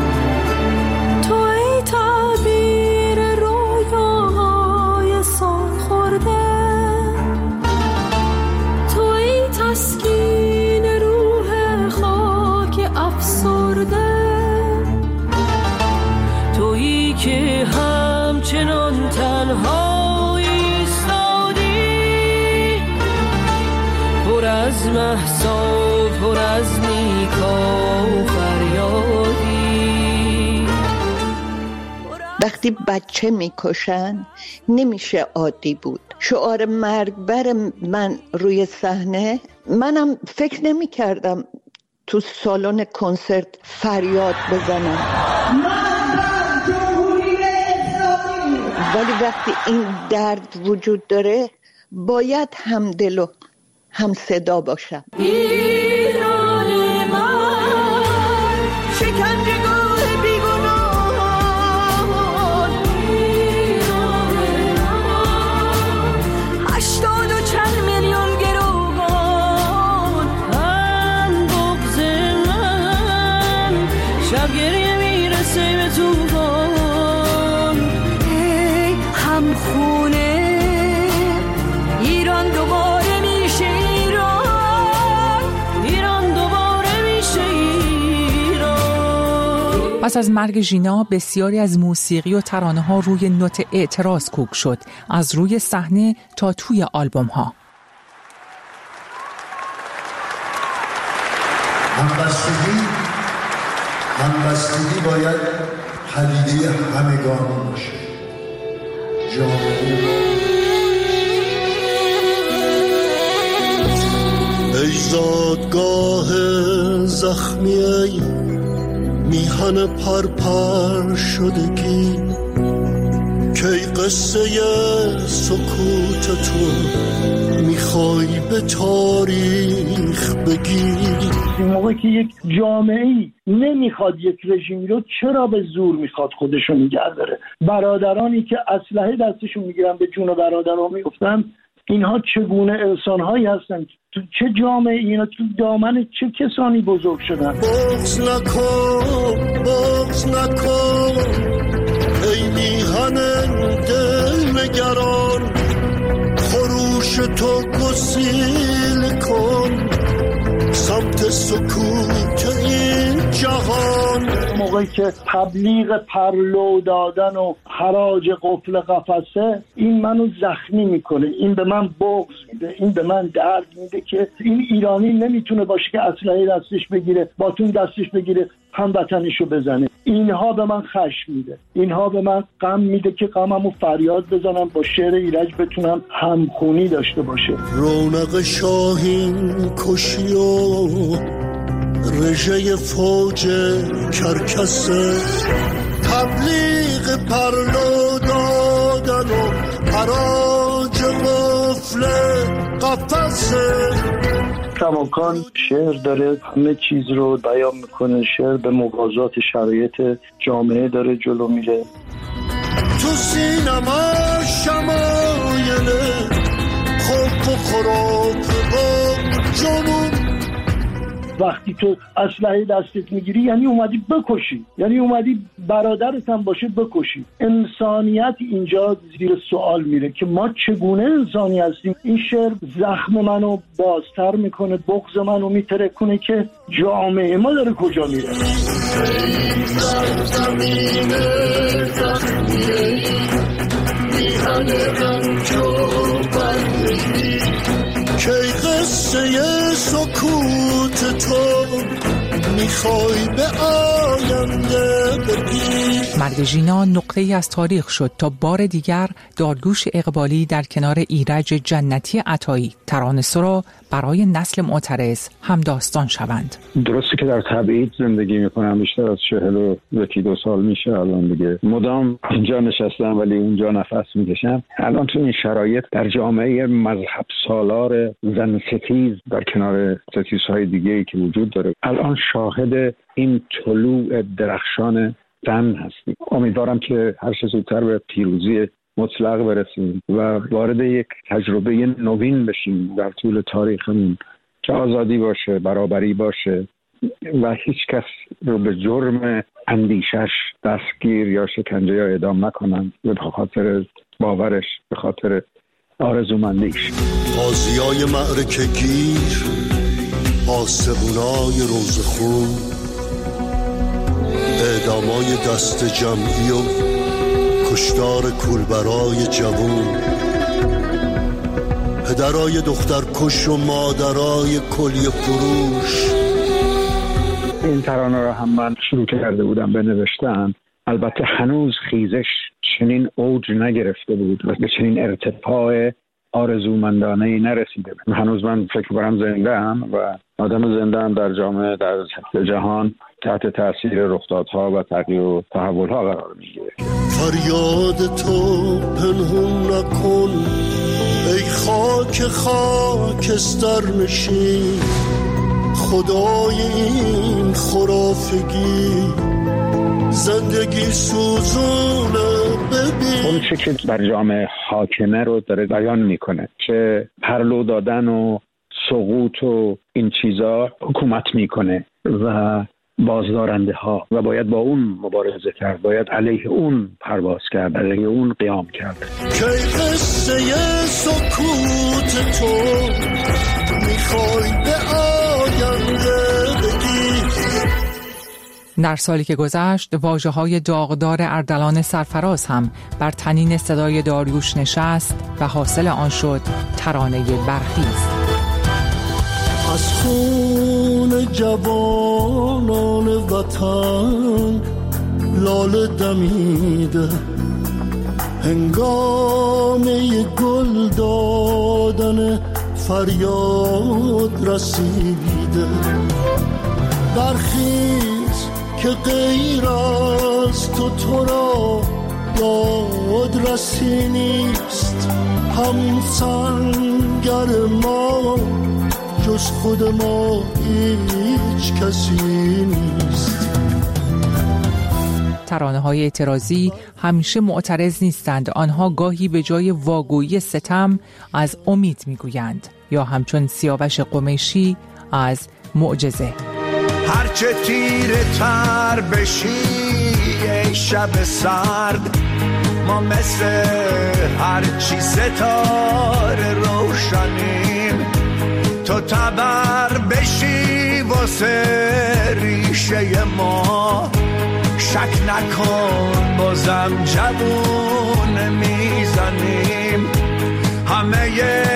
تو ای تعبیر رویاهای سال خورده، تو ای تسکین روح خاک همچنان تنها ایستادی، پر از مهسا پر از نیکا فریادی. وقتی بچه میکشن نمیشه عادی بود. شعار مرگبر من روی صحنه، منم فکر نمی کردم تو سالن کنسرت فریاد بزنم، ولی وقتی این درد وجود داره باید هم دل و هم صدا باشم. ایران من شکنجه‌گاه بیگناهان، ایران من هشتاد و چند میلیون گروگان، من بغض من شب گریه میرسه به توفان. ای هم خونه ایران دوباره میشه ایران، ایران دوباره میشه ایران. پس از مرگ ژینا بسیاری از موسیقی و ترانه ها روی نوت اعتراض کوک شد، از روی صحنه تا توی آلبوم ها. همبستگی همبستگی باید پدیده همگانی باشه. جامعه ای زادگاه زخمی، ای میهن پرپر شدگی، کی قصه سکوت تو میخوای به تاریخ بگی. این موقع که یک جامعه‌ای نمیخواد یک رژیمی رو، چرا به زور میخواد خودشو نگه داره؟ برادرانی که اسلحه دستشون میگیرن به جون برادران میفتن، اینها چگونه انسان‌هایی هستند؟ تو چه جامعه اینا، تو دامن چه کسانی بزرگ شدن؟ بغض نکن بغض نکن ای میهن دل نگران، خروش تو گسیل کن سمت سکوت این جهان. موقعی که تبلیغ پرلو دادن و حراج قفل قفسه، این منو زخمی میکنه، این به من بغض میده، این به من درد میده که این ایرانی نمیتونه باشه که اسلحه دستش بگیره، باتون دستش بگیره هموطنشو بزنه. اینها به من خشم میده، اینها به من غم میده که غممو فریاد بزنم، با شعر ایرج بتونم همخونی داشته باشه. رونق شاهین کشی و رژه فوج کرکسه، تبلیغ پرلو دادن و حراج قفل قفسه. کماکان شعر داره همه چیز رو بیان میکنه، شعر به موازات شرایط جامعه داره جلو میره. تو سینما شمایل خوب و خراب و جنون، وقتی تو اسلحه دستت میگیری یعنی اومدی بکشی، یعنی اومدی برادرت هم باشه بکشی. انسانیت اینجا زیر سوال میره که ما چگونه انسانی هستیم. این شعر زخم منو بازتر میکنه، بغض منو میترکونه که جامعه ما داره کجا میره. کی قصه سکوت تو میخوای به آینده بگی. مرگ ژینا نقطه‌ای از تاریخ شد تا بار دیگر داریوش اقبالی در کنار ایرج جنتی عطایی ترانه‌سرا برای نسل معترض هم داستان شوند. درسته که در تبعید زندگی میکنم، بیشتر از چهل و یکی دو سال میشه الان دیگه، مدام اینجا نشستم ولی اونجا نفس میکشم. الان تو این شرایط در جامعه مذهب سالار زن ستیز در کنار ستیزهای دیگه‌ای که وجود داره، الان شاهد این طلوع درخشان زن هستیم. امیدوارم که هر چه زودتر به پیروزی مطلق برسیم و وارد یک تجربه نوین بشیم در طول تاریخمون که آزادی باشه، برابری باشه و هیچ کس رو به جرم اندیشش دستگیر یا شکنجه یا اعدام نکنن به خاطر باورش، به خاطر آرزومندیش. قاضیای معرکه گیر، آسمونای روزخون، اعدامای دست جمعی و کشتار کولبرای جوون، پدرای دختر کش و مادرای کلیه فروش. این ترانه را هم من شروع کرده بودم به نوشتن. البته هنوز خیزش چنین اوج نگرفته بود و به چنین ارتفاع آرزومندانه‌ای نرسیده بود. هنوز من فکر کنم زنده ام و آدم زنده ام در جامعه، در جهان تحت تاثیر رخدادها و تغییر و تحولها قرار میگیره. فریاد تو پنهون نکن ای خاک خاکستر نشین، خدای این خرافگی زندگی سوزونه. ببین اون چه که بر جامعه حاکمه رو داره بیان میکنه، که پرلو دادن و سقوط و این چیزا حکومت میکنه و بازدارنده ها و باید با اون مبارزه کرد، باید علیه اون پرواز کرد، علیه اون قیام کرد. که قصه سکوت تو میخوای به آینده بگی. در سالی که گذشت واژه‌های داغدار اردلان سرفراز هم بر تنین صدای داریوش نشست و حاصل آن شد ترانه برخیز. از خون جوانان وطن لاله دمیده، هنگامه گل دادن فریاد رسیده. برخیز که غیر از تو تو را داد رسی نیست، هم سنگر ما جز خود ما هیچ کسی نیست. ترانه‌های اعتراضی همیشه معترض نیستند. آنها گاهی به جای واگویی ستم از امید میگویند یا همچون سیاوش قمیشی از معجزه. هرچه تیره تر بشی ای شب سرد، ما مثل هرچی ستاره روشنیم. تو تبر بشی واسه ریشه ما، شک نکن بازم جوون میزنیم. همه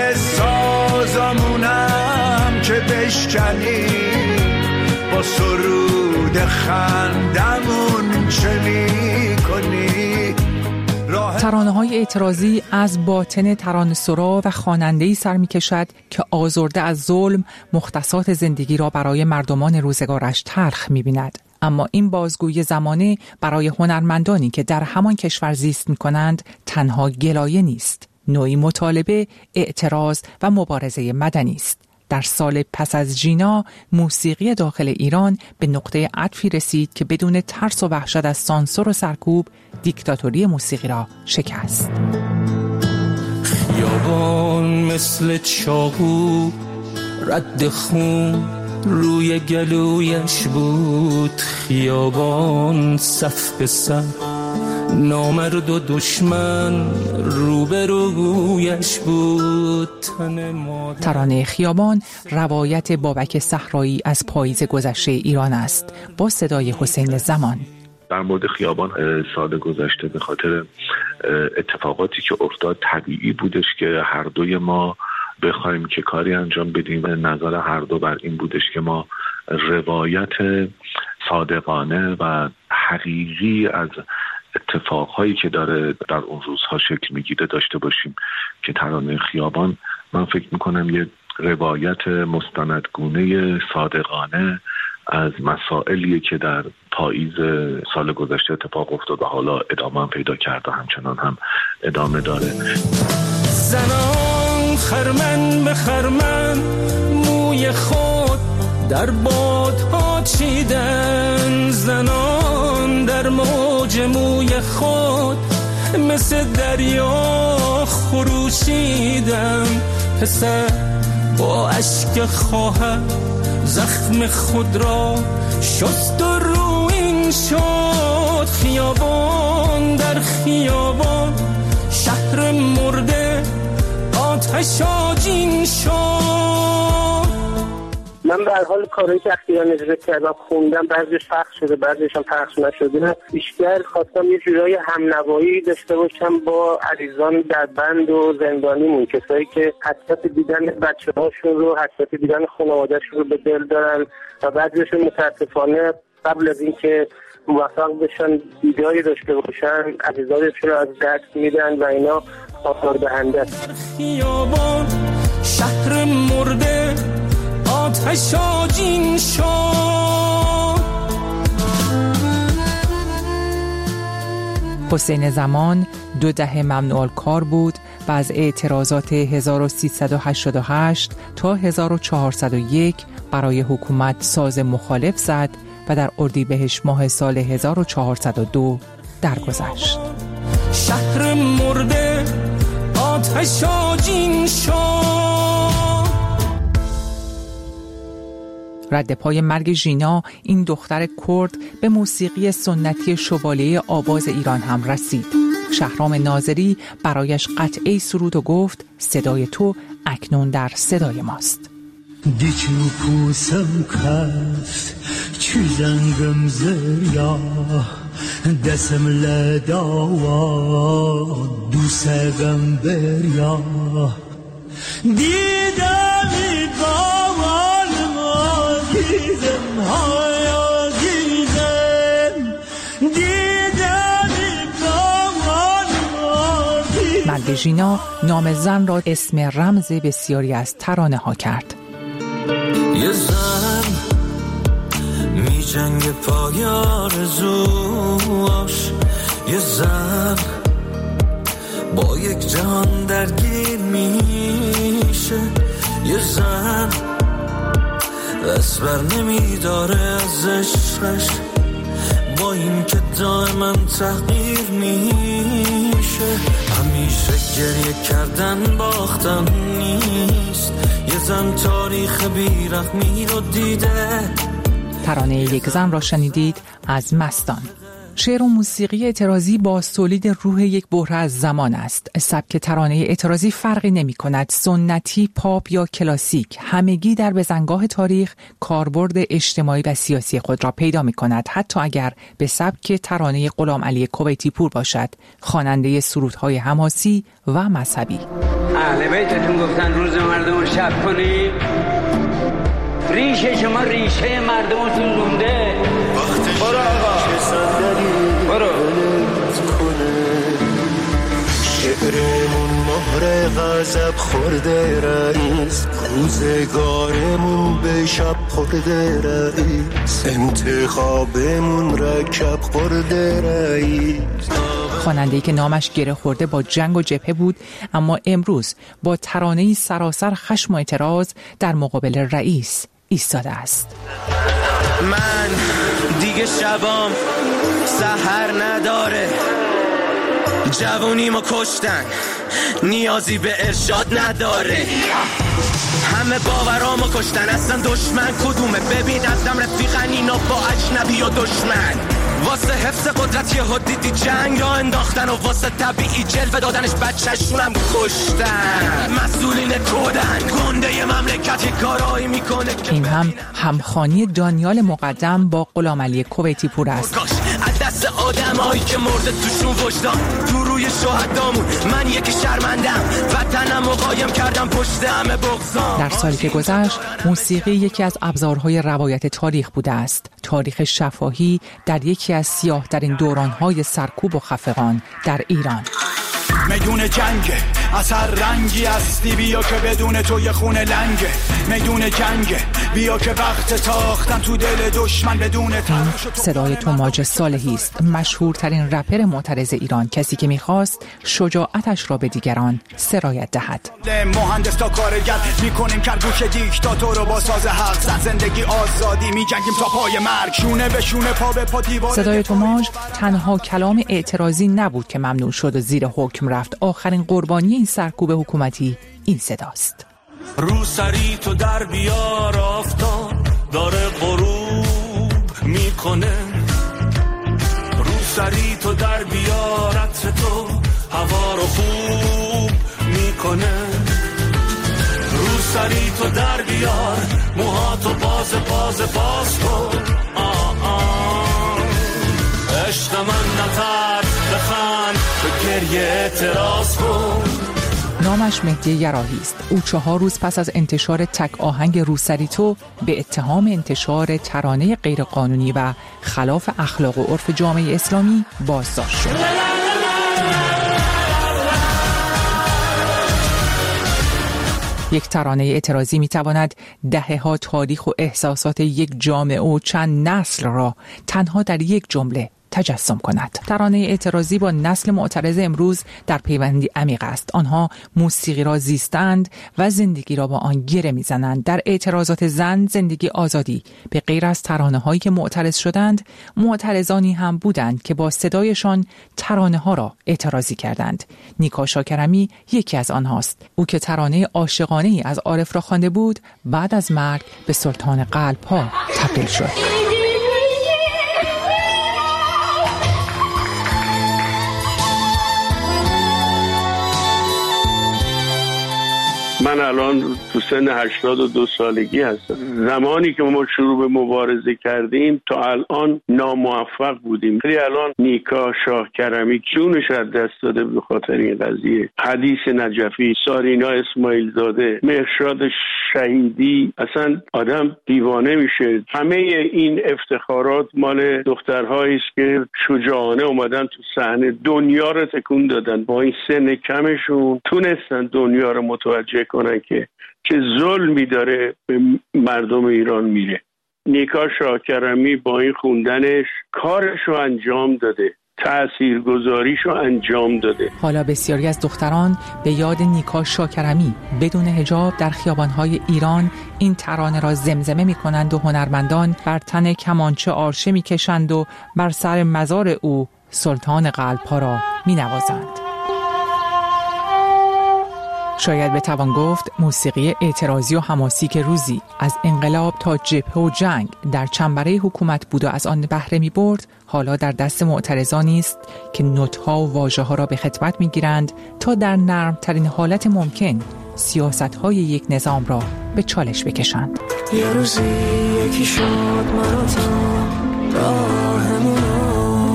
سازمونم که بشکنیم، با سرود خندمون چه میکنی؟ ترانه‌های اعتراضی از باطن ترانه‌سرا و خواننده‌ای سر می‌کشد که آزرده از ظلم مختصات زندگی را برای مردمان روزگارش تلخ می‌بیند. اما این بازگویی زمانه برای هنرمندانی که در همان کشور زیست می‌کنند تنها گلایه نیست، نوعی مطالبه، اعتراض و مبارزه مدنی است. در سال پس از جینا موسیقی داخل ایران به نقطه عطفی رسید که بدون ترس و وحشت از سانسور و سرکوب دیکتاتوری موسیقی را شکست. خیابان مثل چاقو رد خون روی گلویش بود، خیابان صف به صف نامرد و دشمن روبرویش بود. ترانه خیابان روایت بابک صحرایی از پاییز گذشته ایران است با صدای حسین زمان. در مورد خیابان سال گذشته به خاطر اتفاقاتی که افتاد طبیعی بودش که هر دوی ما بخوایم که کاری انجام بدیم. نظر هر دو بر این بودش که ما روایت صادقانه و حقیقی از اتفاقهایی که داره در اون روزها شکل میگیره داشته باشیم که ترانه خیابان من فکر میکنم یه روایت مستندگونه صادقانه از مسائلیه که در پاییز سال گذشته اتفاق افتاد و حالا ادامه هم پیدا کرده، همچنان هم ادامه داره. زنان خرمن به خرمن موی خود در بادها چیدن، زنان در موج موی خود مثل دریا خروشیدن. پسر با اشک خواهر زخم خود را شست و روین شد. خیابان در خیابان شهر مرده آتش آجین شد. من من به هر حال کارهایی که اخیراً اجرا کردم خوندم، بعضیش پخش شده بعضیش هم پخش نشده. بیشتر خواستم یه جورای همنوایی داشته باشم با عزیزان در بند و زندانیمون، کسایی که حسرت دیدن بچه‌هاشون رو، حسرت دیدن خانواده‌شون رو به دل دارن و بعضیشون متاسفانه قبل از اینکه موفق بشن دیداری داشته باشن عزیزانشون رو از دست میدن و اینا آثار دهنده است. خیابان شهر مرده آتش آجین شد. حسین زمان دو دهه ممنوع الکار بود و از اعتراضات هزار و سیصد و هشتاد و هشت تا هزار و چهارصد و یک برای حکومت ساز مخالف زد و در اردیبهشت ماه سال هزار و چهارصد و دو درگذشت. شهر مرده آتش آجین شد. رد پای مرگ ژینا، این دختر کرد، به موسیقی سنتی شوالیه آواز ایران هم رسید. شهرام ناظری برایش قطعه سرود و گفت صدای تو اکنون در صدای ماست. دیچو پوسم کفت چی زنگم زریا دسم لداوا دوسگم بریا دیدمی باوال ما گیزم هایا گیزم دیدمی باوال ما گیزم. مرگ ژینا نام زن را اسم رمز بسیاری از ترانه ها کرد. یه زن می جنگ پای آرزوش، یه زن با یک جهان درگیر میشه، یه زن دست بر نمی داره از عشقش با این که دائما تحقیر میشه. همیشه گریه کردن باختن نیست، یه زن تاریخ بیرحمی رو دیده. ترانه یک زن را شنیدید از مستان. شعر و موسیقی اعتراضی با تولید روح یک بحران از زمان است. سبک ترانه اعتراضی فرقی نمی کند سنتی، پاپ یا کلاسیک، همگی در بزنگاه تاریخ کاربرد اجتماعی و سیاسی خود را پیدا می کند، حتی اگر به سبک ترانه غلام علی کویتی پور باشد، خواننده سرودهای حماسی و مذهبی. اهل بیتتون گفتن روز مردم شب کنیم، ریشه شما ریشه مردمتون مونده. برو آقا برو. شعرمون مهر غضب خورده رئیس، روزگارمون به شب خورده رئیس، انتخابمون رکب خورده رئیس. خواننده‌ای که نامش گره خورده با جنگ و جبهه بود، اما امروز با ترانه‌ای سراسر خشم و اعتراض در مقابل رئیس ایستاده است. من دیگه شبام سحر نداره، جوونیمو کشتن نیازی به ارشاد نداره، همه باورامو کشتن اصلا دشمن کدومه؟ ببین ازم رفیقن اینا با اجنبی و دشمن، واسه حفظ قدرت یه دیدی جنگ را انداختن و واسه طبیعی جلوه دادنش بچه‌شونم کشتن. مسئولین کودن گنده مملکتی کارایی میکنه. این هم همخوانی دانیال مقدم با غلام علی کویتی پور است. کاش از دست آدمایی که مرده توشون وجدان، تو روی شهدامون من یکی شرمندم، وطنم و قایم کردم پشت همه بغضام. در سالی که گذشت موسیقی یکی از ابزارهای روایت تاریخ بوده است. تاریخ شفاهی در یکی از سیاه در این دورانهای سرکوب و خفقان در ایران. میدون جنگ اثر رنگی هستی، بیا که بدون تو یه خونه لنگه. میدون جنگ بیا که وقت تاختن تو دل دشمن بدون ترخ. صدای توماج صالحی است، مشهورترین رپر معترض ایران، کسی که میخواست شجاعتش را به دیگران سرایت دهد. مهندس تا کارگر میکنیم کرگوش دیکتاتور رو با ساز حق زد، زندگی آزادی میجنگیم تا پای مرگ، شونه به شونه پا به پا دیوار. صدای توماج تنها کلام اعتراضی نبود که ممنوع شد و زیر حکم رفت. آخرین قربانی این سرکوب حکومتی این صداست. رو سری تو در بیار آفتاب داره غروب میکنه، رو سری تو در بیار عطر تو هوا رو خوب میکنه، رو سری تو در بیار موهاتو با باز باز باز کن. آه آه عشق من نترس بخند به گریه اعتراض کن. نامش مهدی یراحی است. او چهار روز پس از انتشار تک آهنگ روسری تو به اتهام انتشار ترانه غیرقانونی و خلاف اخلاق و عرف جامعه اسلامی بازداشت شد. یک ترانه اعتراضی میتواند دهه‌ها تاریخ و احساسات یک جامعه و چند نسل را تنها در یک جمله تجسم کند. ترانه اعتراضی با نسل معترض امروز در پیوندی عمیق است. آنها موسیقی را زیستند و زندگی را با آن گره میزنند. در اعتراضات زن، زندگی، آزادی، به غیر از ترانه هایی که معترض شدند، معترضانی هم بودند که با صدایشان ترانه ها را اعتراضی کردند. نیکا شاکرمی یکی از آنهاست. او که ترانه عاشقانه ای از عارف را خوانده بود، بعد از مرگ به سلطان قلب ها تبدیل شد. من الان تو سن هشتاد و دو سالگی هستم. زمانی که ما شروع به مبارزه کردیم تا الان ناموفق بودیم. ولی الان نیکا شاکرمی جونش از دست داده به خاطر این قضیه. حدیث نجفی، سارینا اسماعیل زاده، مهرشاد شهیدی، اصلا آدم دیوانه میشه. همه این افتخارات مال دخترهایی است که شجاعانه اومدن تو صحنه دنیا رو تکون دادن. با این سن کمشون تونستن دنیا رو متوجه کنن که چه ظلمی داره به مردم ایران میره. نیکا شاکرمی با این خوندنش کارشو انجام داده، تأثیرگذاریشو انجام داده. حالا بسیاری از دختران به یاد نیکا شاکرمی بدون حجاب در خیابان‌های ایران این ترانه را زمزمه می‌کنند و هنرمندان بر تن کمانچه آرشه می‌کشند و بر سر مزار او سلطان قلب‌ها را می‌نوازند. شاید بتوان گفت موسیقی اعتراضی و حماسی که روزی از انقلاب تا جبهه و جنگ در چنبره حکومت بود و از آن بهره می برد، حالا در دست معترضانی است که نوت‌ها و واژه‌ها را به خدمت می‌گیرند تا در نرم‌ترین حالت ممکن سیاست‌های یک نظام را به چالش بکشند. یه روزی یکی شد مرا تا راهمونو،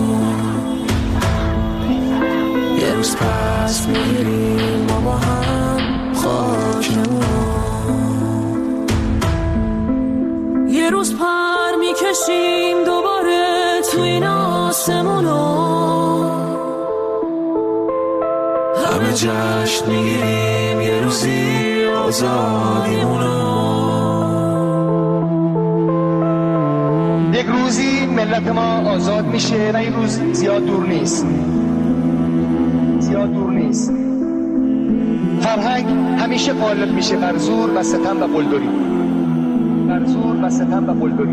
یه روز پس می‌گیریم ما با هم خاکمون، یه روز پر میکشیم دوباره تو این آسمونو، همه جشن میگیریم یه روزی آزادیمونو. یک روزی ملت ما آزاد میشه و این روز زیاد دور نیست، زیاد دور نیست. فرهنگ همیشه غالب میشه بر زور و ستم و قلدری، بر زور و ستم و قلدری.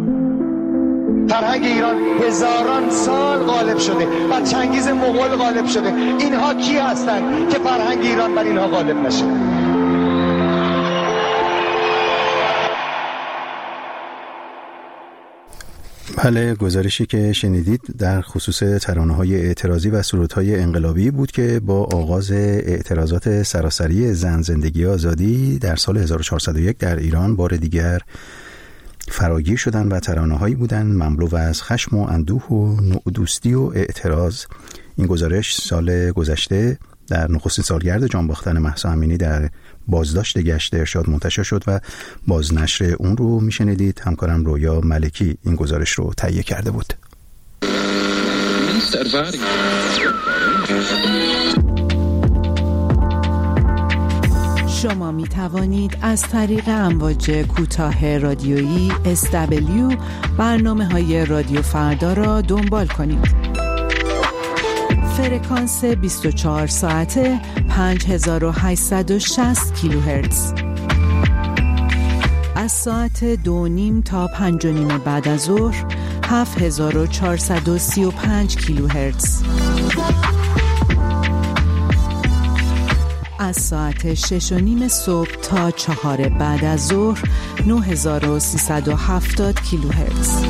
فرهنگ ایران هزاران سال غالب شده، بر چنگیز مغول غالب شده. اینها کی هستند که فرهنگ ایران بر اینها غالب نشه؟ بله، گزارشی که شنیدید در خصوص ترانه‌های اعتراضی و سرودهای انقلابی بود که با آغاز اعتراضات سراسری زن، زندگی، آزادی در سال هزار و چهارصد و یک در ایران بار دیگر فراگیر شدند و ترانه‌هایی بودند مملو از خشم و اندوه و نوع‌دوستی و اعتراض. این گزارش سال گذشته در نخستین سالگرد جانباختن مهسا امینی در بازداشت گشت ارشاد منتشر شد و بازنشر اون رو میشنیدید. همکارم رویا ملکی این گزارش رو تهیه کرده بود. شما می توانید از طریق امواج کوتاه رادیویی اس دبلیو برنامه های رادیو فردا را دنبال کنید. فرکانس بیست و چهار ساعته پنج هزار و هشتصد و شصت کیلوهرتز. از ساعت دو نیم تا پنج و نیم بعد از ظهر هفت هزار و چهارصد و سی و پنج کیلوهرتز. از ساعت شش و نیم صبح تا چهار بعد از ظهر نه هزار و سیصد و هفتاد کیلوهرتز.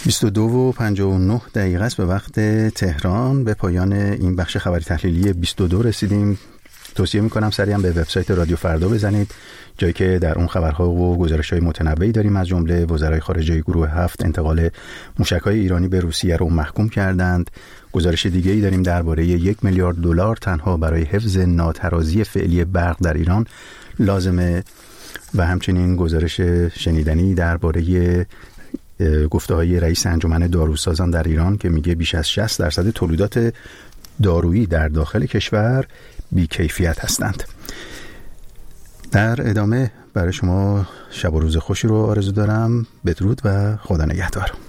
بیست و دو و پنجاه و نه دقیقه است به وقت تهران. به پایان این بخش خبری تحلیلی بیست و دو رسیدیم. توصیه میکنم سریعا به وبسایت رادیو فردا بزنید، جایی که در اون خبرها و گزارش‌های متنوعی داریم. از جمله وزرای خارجه گروه هفت انتقال موشک‌های ایرانی به روسیه رو محکوم کردند. گزارش دیگه‌ای داریم درباره یک میلیارد دلار تنها برای حفظ ناترازی فعلی برق در ایران لازمه و همچنین گزارش شنیدنی درباره گفته‌های رئیس انجمن داروسازان در ایران که میگه بیش از شصت درصد تولیدات دارویی در داخل کشور بی‌کیفیت هستند. در ادامه برای شما شب و روز خوشی رو آرزو دارم. بدرود و خدا نگهدار.